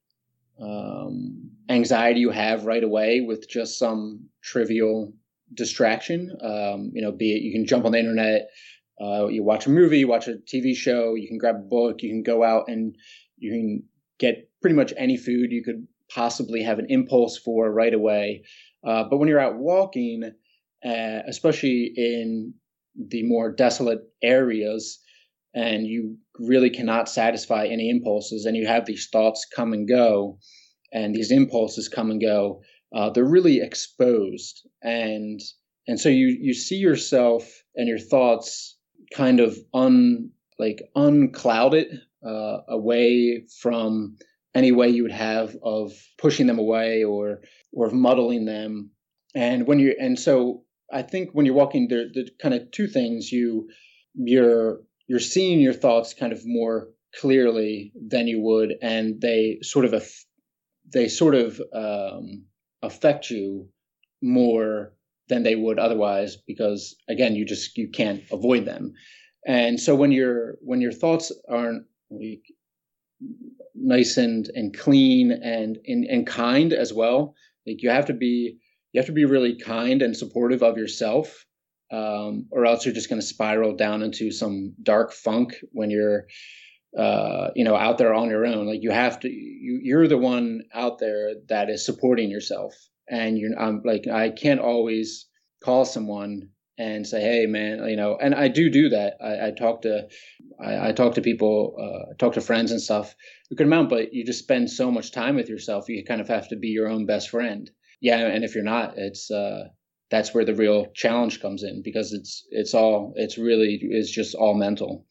um, anxiety you have right away with just some trivial distraction. Um, you know, be it you can jump on the internet, uh, you watch a movie, you watch a T V show, you can grab a book, you can go out and you can get pretty much any food you could possibly have an impulse for right away. Uh, but when you're out walking, uh, especially in the more desolate areas, and you really cannot satisfy any impulses, and you have these thoughts come and go, and these impulses come and go, uh, they're really exposed. And and so you you see yourself and your thoughts kind of un like unclouded, uh, away from any way you would have of pushing them away, or or of muddling them. And when you and so I think when you're walking, there the kind of two things. You you're you're seeing your thoughts kind of more clearly than you would, and they sort of they sort of um, affect you more than they would otherwise, because again, you just you can't avoid them. And so when your when your thoughts aren't like nice and and clean and, and and kind as well, like you have to be you have to be really kind and supportive of yourself, um, or else you're just going to spiral down into some dark funk when you're uh, you know out there on your own. Like you have to you you're the one out there that is supporting yourself, and you're I'm like I can't always call someone and say, hey man, you know, and I do do that. I, I talk to, I, I talk to people, uh, talk to friends and stuff a good amount, but you just spend so much time with yourself. You kind of have to be your own best friend. Yeah. And if you're not, it's, uh, that's where the real challenge comes in, because it's, it's all, it's really, it's just all mental.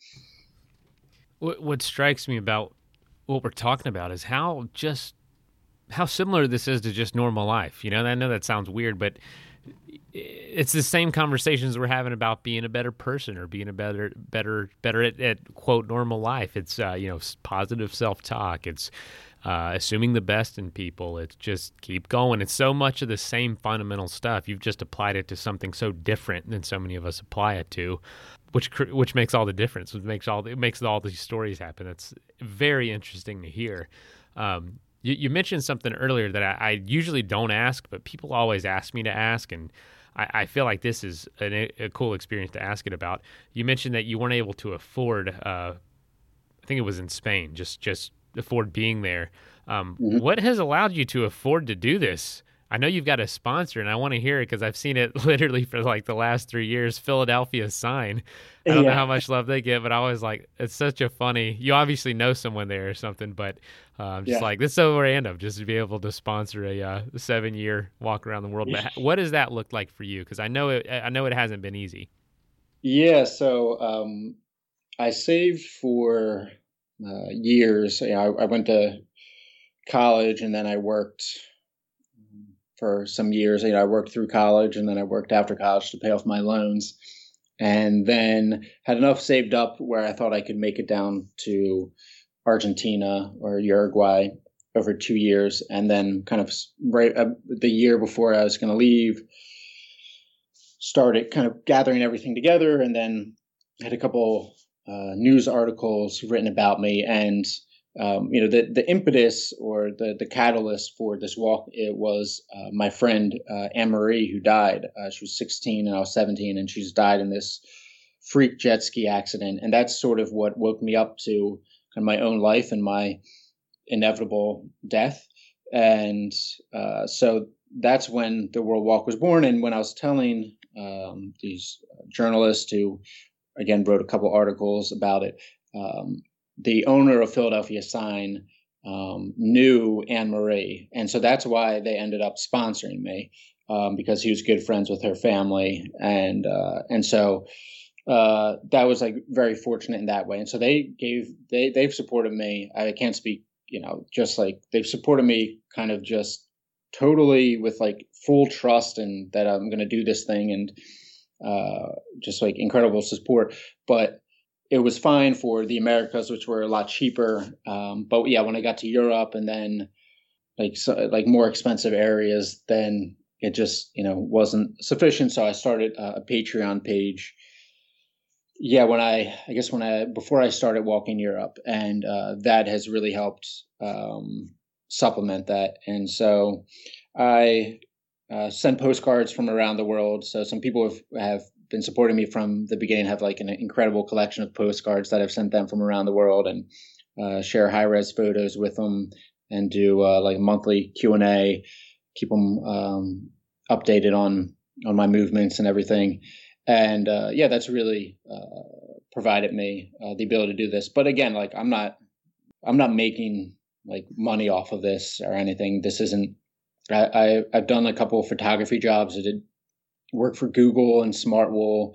What, what strikes me about what we're talking about is how just, how similar this is to just normal life. You know, I know that sounds weird, but it's the same conversations we're having about being a better person, or being a better, better, better at, at quote normal life. It's uh, you know positive self-talk. It's uh, assuming the best in people. It's just keep going. It's so much of the same fundamental stuff. You've just applied it to something so different than so many of us apply it to, which which makes all the difference. It makes all it makes all these stories happen. It's very interesting to hear. Um, you, you mentioned something earlier that I, I usually don't ask, but people always ask me to ask, and I, I feel like this is an, a cool experience to ask it about. You mentioned that you weren't able to afford, uh, I think it was in Spain, just just afford being there. Um, mm-hmm. What has allowed you to afford to do this? I know you've got a sponsor, and I want to hear it because I've seen it literally for like the last three years, Philadelphia Sign. I don't yeah. know how much love they get, but I was like, it's such a funny, you obviously know someone there or something, but uh, I'm just yeah. like, this is so random just to be able to sponsor a uh, seven year walk around the world. But what does that look like for you? Because I know it, I know it hasn't been easy. Yeah. So um, I saved for uh, years. You know, I, I went to college, and then I worked for some years. You know, I worked through college, and then I worked after college to pay off my loans, and then had enough saved up where I thought I could make it down to Argentina or Uruguay over two years. And then kind of right uh, the year before I was going to leave, started kind of gathering everything together, and then had a couple uh, news articles written about me. And um, you know, the the impetus or the the catalyst for this walk, it was uh, my friend uh, Anne Marie, who died. Uh, she was sixteen and I was seventeen, and she's died in this freak jet ski accident. And that's sort of what woke me up to kind of my own life and my inevitable death. And uh, so that's when the World Walk was born. And when I was telling um, these journalists who, again, wrote a couple articles about it, um, the owner of Philadelphia Sign um, knew Anne Marie. And so that's why they ended up sponsoring me, um, because he was good friends with her family. And uh, and so uh, that was like very fortunate in that way. And so they gave, they, they've supported me. I can't speak, you know, just like they've supported me kind of just totally with like full trust and that I'm going to do this thing, and uh, just like incredible support. But it was fine for the Americas, which were a lot cheaper. Um, but yeah, when I got to Europe and then like so, like more expensive areas, then it just, you know, wasn't sufficient. So I started a, a Patreon page. Yeah, when I, I guess when I, before I started walking Europe, and uh, that has really helped um, supplement that. And so I uh, send postcards from around the world. So some people have, have been supporting me from the beginning, have like an incredible collection of postcards that I've sent them from around the world, and uh, share high res photos with them, and do uh, like monthly Q and A, keep them um, updated on, on my movements and everything. And uh, yeah, that's really uh, provided me uh, the ability to do this. But again, like I'm not, I'm not making like money off of this or anything. This isn't. I, I I've done a couple of photography jobs. I did work for Google and Smartwool,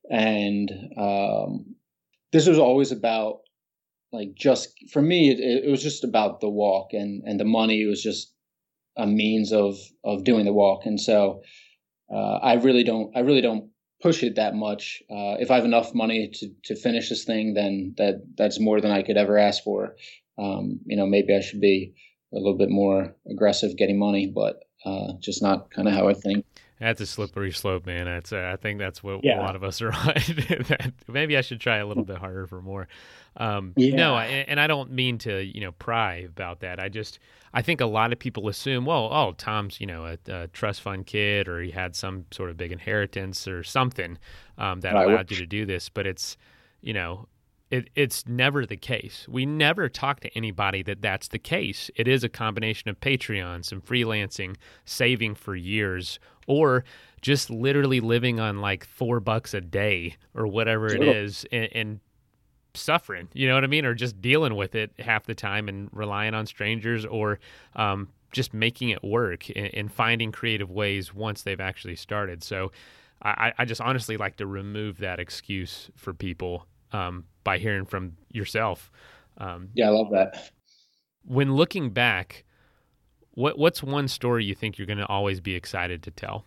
and um, this was always about like just for me. It, it was just about the walk, and and the money was just a means of of doing the walk. And so uh, I really don't. I really don't. push it that much. Uh, if I have enough money to, to finish this thing, then that that's more than I could ever ask for. Um, you know, maybe I should be a little bit more aggressive getting money, but uh, just not kind of how I think. That's a slippery slope, man. That's uh, I think that's what Yeah. a lot of us are on. Maybe I should try a little bit harder for more. Um, Yeah. No, I, and I don't mean to, you know, pry about that. I just, I think a lot of people assume, well, oh, Tom's, you know, a, a trust fund kid, or he had some sort of big inheritance or something um, that Right. allowed you to do this. But it's, you know, it, it's never the case. We never talk to anybody that that's the case. It is a combination of Patreon, some freelancing, saving for years, or just literally living on like four bucks a day or whatever it is, and, and suffering, you know what I mean? Or just dealing with it half the time and relying on strangers, or um, just making it work and, and finding creative ways once they've actually started. So I, I just honestly like to remove that excuse for people um, by hearing from yourself. Um, Yeah, I love that. When looking back, what what's one story you think you're going to always be excited to tell?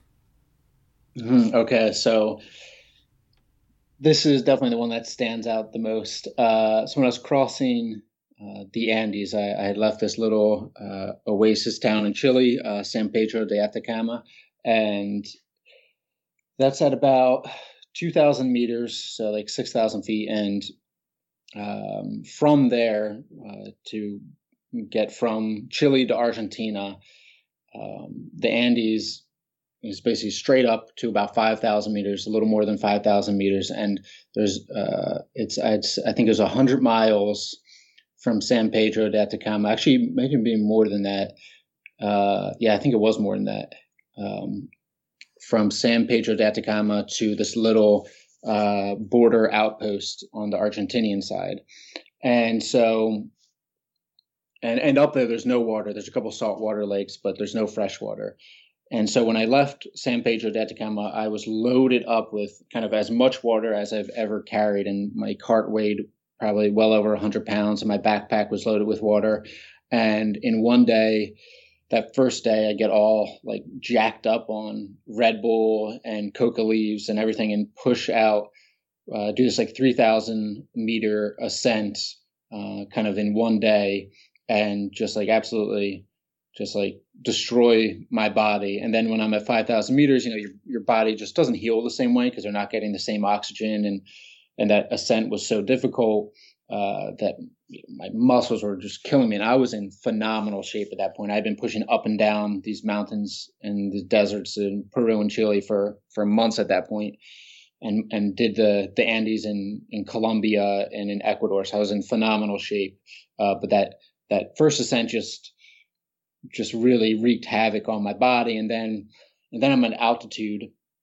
Mhm. Okay, so this is definitely the one that stands out the most. Uh, so when I was crossing uh, the Andes, I, I had left this little uh, oasis town in Chile, uh, San Pedro de Atacama, and that's at about two thousand meters, so like six thousand feet. And um, from there, uh, to get from Chile to Argentina, um, the Andes is basically straight up to about five thousand meters, a little more than five thousand meters. And there's, uh, it's, it's, I think it was one hundred miles from San Pedro de Atacama. Actually, maybe being more than that. Uh, yeah, I think it was more than that. Um, from San Pedro de Atacama to this little uh, border outpost on the Argentinian side. And so, and, and up there, there's no water. There's a couple saltwater lakes, but there's no fresh water. And so when I left San Pedro de Atacama, I was loaded up with kind of as much water as I've ever carried. And my cart weighed probably well over one hundred pounds, and my backpack was loaded with water. And in one day, that first day, I get all like jacked up on Red Bull and coca leaves and everything, and push out, uh, do this like three thousand meter ascent uh, kind of in one day, and just like absolutely just like destroy my body. And then when I'm at five thousand meters, you know, your your body just doesn't heal the same way because they're not getting the same oxygen, and and that ascent was so difficult uh, that my muscles were just killing me. And I was in phenomenal shape at that point. I'd been pushing up and down these mountains and the deserts in Peru and Chile for for months at that point, and and did the the Andes in in Colombia and in Ecuador. So I was in phenomenal shape. Uh, but that that first ascent just just really wreaked havoc on my body. And then and then I'm at altitude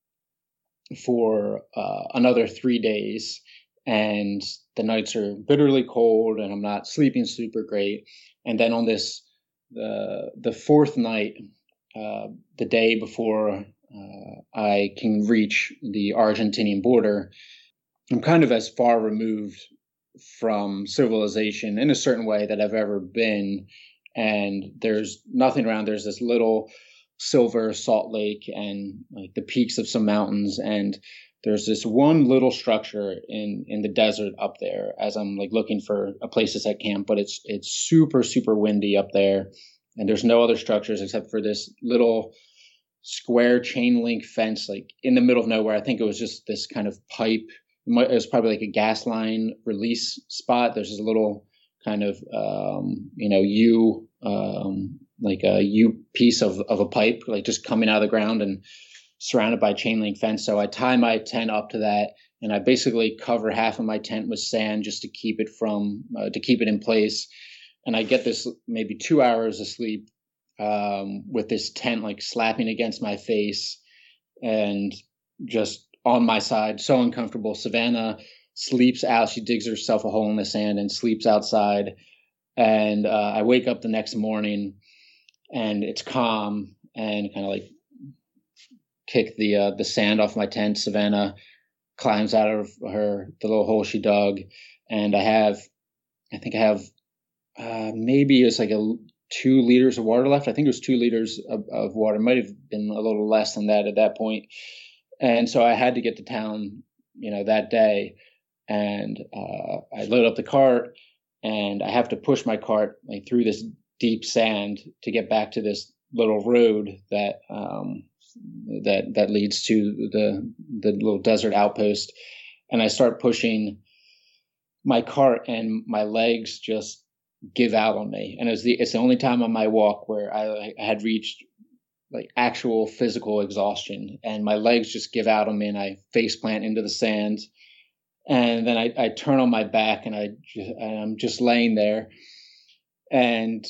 for uh, another three days, and the nights are bitterly cold, and I'm not sleeping super great. And then on this the the fourth night, uh, the day before uh, I can reach the Argentinian border, I'm kind of as far removed from civilization in a certain way that I've ever been. And there's nothing around. There's this little silver salt lake and like the peaks of some mountains. And there's this one little structure in, in the desert up there as I'm like looking for a place to set camp, but it's, it's super, super windy up there. And there's no other structures except for this little square chain link fence, like in the middle of nowhere. I think it was just this kind of pipe. It was probably like a gas line release spot. There's this little kind of, um, you know, U, um, like a U piece of, of a pipe, like just coming out of the ground and surrounded by chain link fence. So I tie my tent up to that, and I basically cover half of my tent with sand just to keep it from, uh, to keep it in place. And I get this maybe two hours of sleep um, with this tent like slapping against my face and just on my side, so uncomfortable. Savannah sleeps out. She digs herself a hole in the sand and sleeps outside. And uh, I wake up the next morning, and it's calm, and kind of like kick the uh, the sand off my tent. Savannah climbs out of her the little hole she dug, and I have, I think I have uh, maybe it's like a two liters of water left. I think it was two liters of, of water. It might have been a little less than that at that point. And so I had to get to town, you know, that day. And uh, I load up the cart, and I have to push my cart like through this deep sand to get back to this little road that um, that that leads to the the little desert outpost. And I start pushing my cart, and my legs just give out on me. And it was the it's the only time on my walk where I, I had reached like actual physical exhaustion, and my legs just give out on me, and I face plant into the sand. And then I, I turn on my back, and I just, and I'm just laying there. And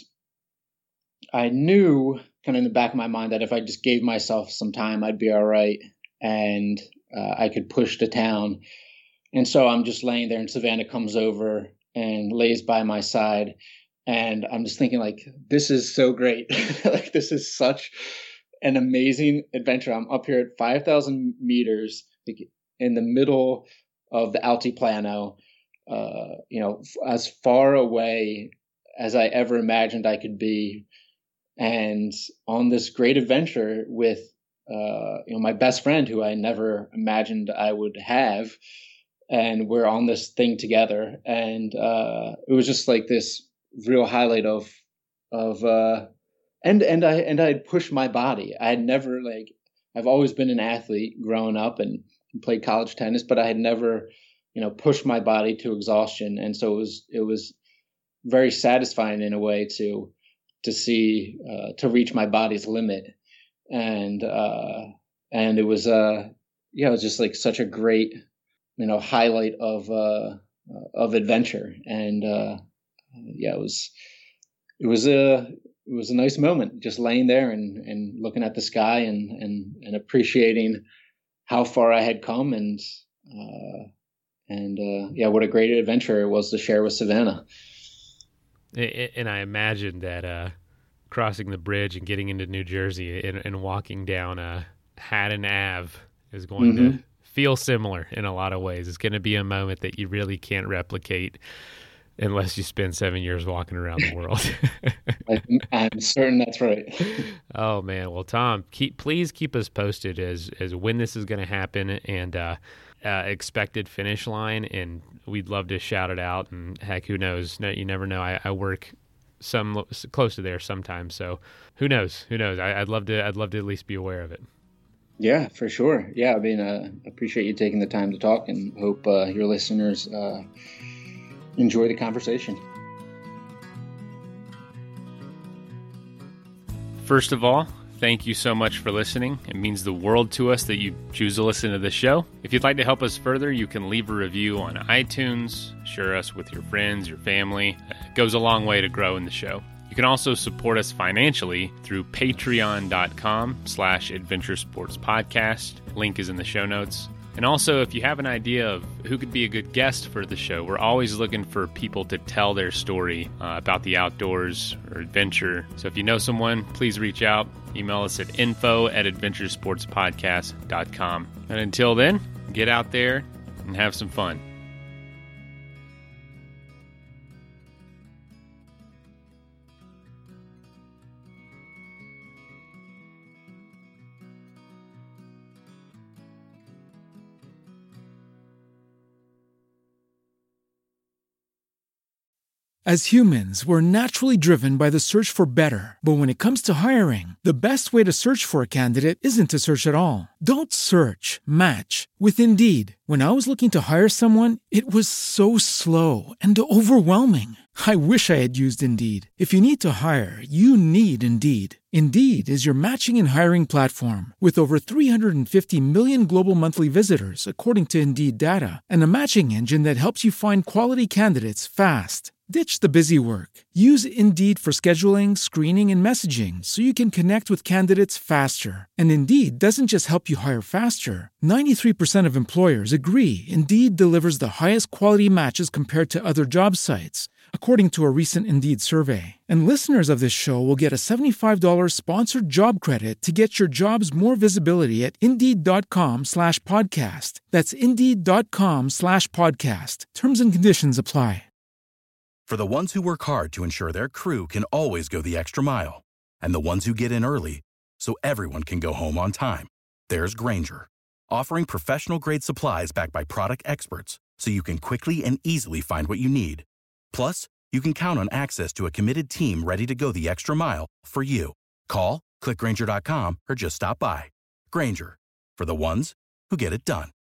I knew kind of in the back of my mind that if I just gave myself some time, I'd be all right, and uh, I could push to town. And so I'm just laying there, and Savannah comes over and lays by my side. And I'm just thinking, like, this is so great. Like, this is such an amazing adventure. I'm up here at five thousand meters, like, in the middle of the Altiplano, uh, you know, as far away as I ever imagined I could be, and on this great adventure with, uh, you know, my best friend who I never imagined I would have, and we're on this thing together, and uh, it was just like this real highlight of, of, uh, and and I and I had pushed my body. I had never like I've always been an athlete growing up and played college tennis, but I had never, you know, pushed my body to exhaustion. And so it was, it was very satisfying in a way to, to see, uh, to reach my body's limit. And, uh, and it was, uh, yeah, it was just like such a great, you know, highlight of, uh, of adventure. And, uh, yeah, it was, it was a, it was a nice moment just laying there and, and looking at the sky and, and, and appreciating how far I had come, and uh, and uh, yeah, what a great adventure it was to share with Savannah. And I imagine that uh, crossing the bridge and getting into New Jersey and, and walking down uh, Haddon Ave is going mm-hmm. to feel similar in a lot of ways. It's going to be a moment that you really can't replicate unless you spend seven years walking around the world. I'm certain that's right. Oh man. Well, Tom, keep, please keep us posted as, as when this is going to happen, and, uh, uh, expected finish line. And we'd love to shout it out, and heck, who knows? No, you never know. I, I work some lo- close to there sometimes. So who knows? Who knows? I, I'd love to. I'd love to at least be aware of it. Yeah, for sure. Yeah, I mean, uh, appreciate you taking the time to talk, and hope uh, your listeners uh, enjoy the conversation. First of all, thank you so much for listening. It means the world to us that you choose to listen to this show. If you'd like to help us further, you can leave a review on iTunes, share us with your friends, your family. It goes a long way to growing the show. You can also support us financially through patreon.com slash adventure sports podcast. Link is in the show notes. And also, if you have an idea of who could be a good guest for the show, we're always looking for people to tell their story uh, about the outdoors or adventure. So if you know someone, please reach out. Email us at info at adventuresportspodcast dot com. And until then, get out there and have some fun. As humans, we're naturally driven by the search for better. But when it comes to hiring, the best way to search for a candidate isn't to search at all. Don't search, match with Indeed. When I was looking to hire someone, it was so slow and overwhelming. I wish I had used Indeed. If you need to hire, you need Indeed. Indeed is your matching and hiring platform with over three hundred fifty million global monthly visitors, according to Indeed data, and a matching engine that helps you find quality candidates fast. Ditch the busy work. Use Indeed for scheduling, screening, and messaging so you can connect with candidates faster. And Indeed doesn't just help you hire faster. ninety-three percent of employers agree Indeed delivers the highest quality matches compared to other job sites, according to a recent Indeed survey. And listeners of this show will get a seventy-five dollars sponsored job credit to get your jobs more visibility at Indeed.com slash podcast. That's Indeed.com slash podcast. Terms and conditions apply. For the ones who work hard to ensure their crew can always go the extra mile, and the ones who get in early so everyone can go home on time, there's Grainger, offering professional-grade supplies backed by product experts so you can quickly and easily find what you need. Plus, you can count on access to a committed team ready to go the extra mile for you. Call, click Grainger dot com, or just stop by. Grainger, for the ones who get it done.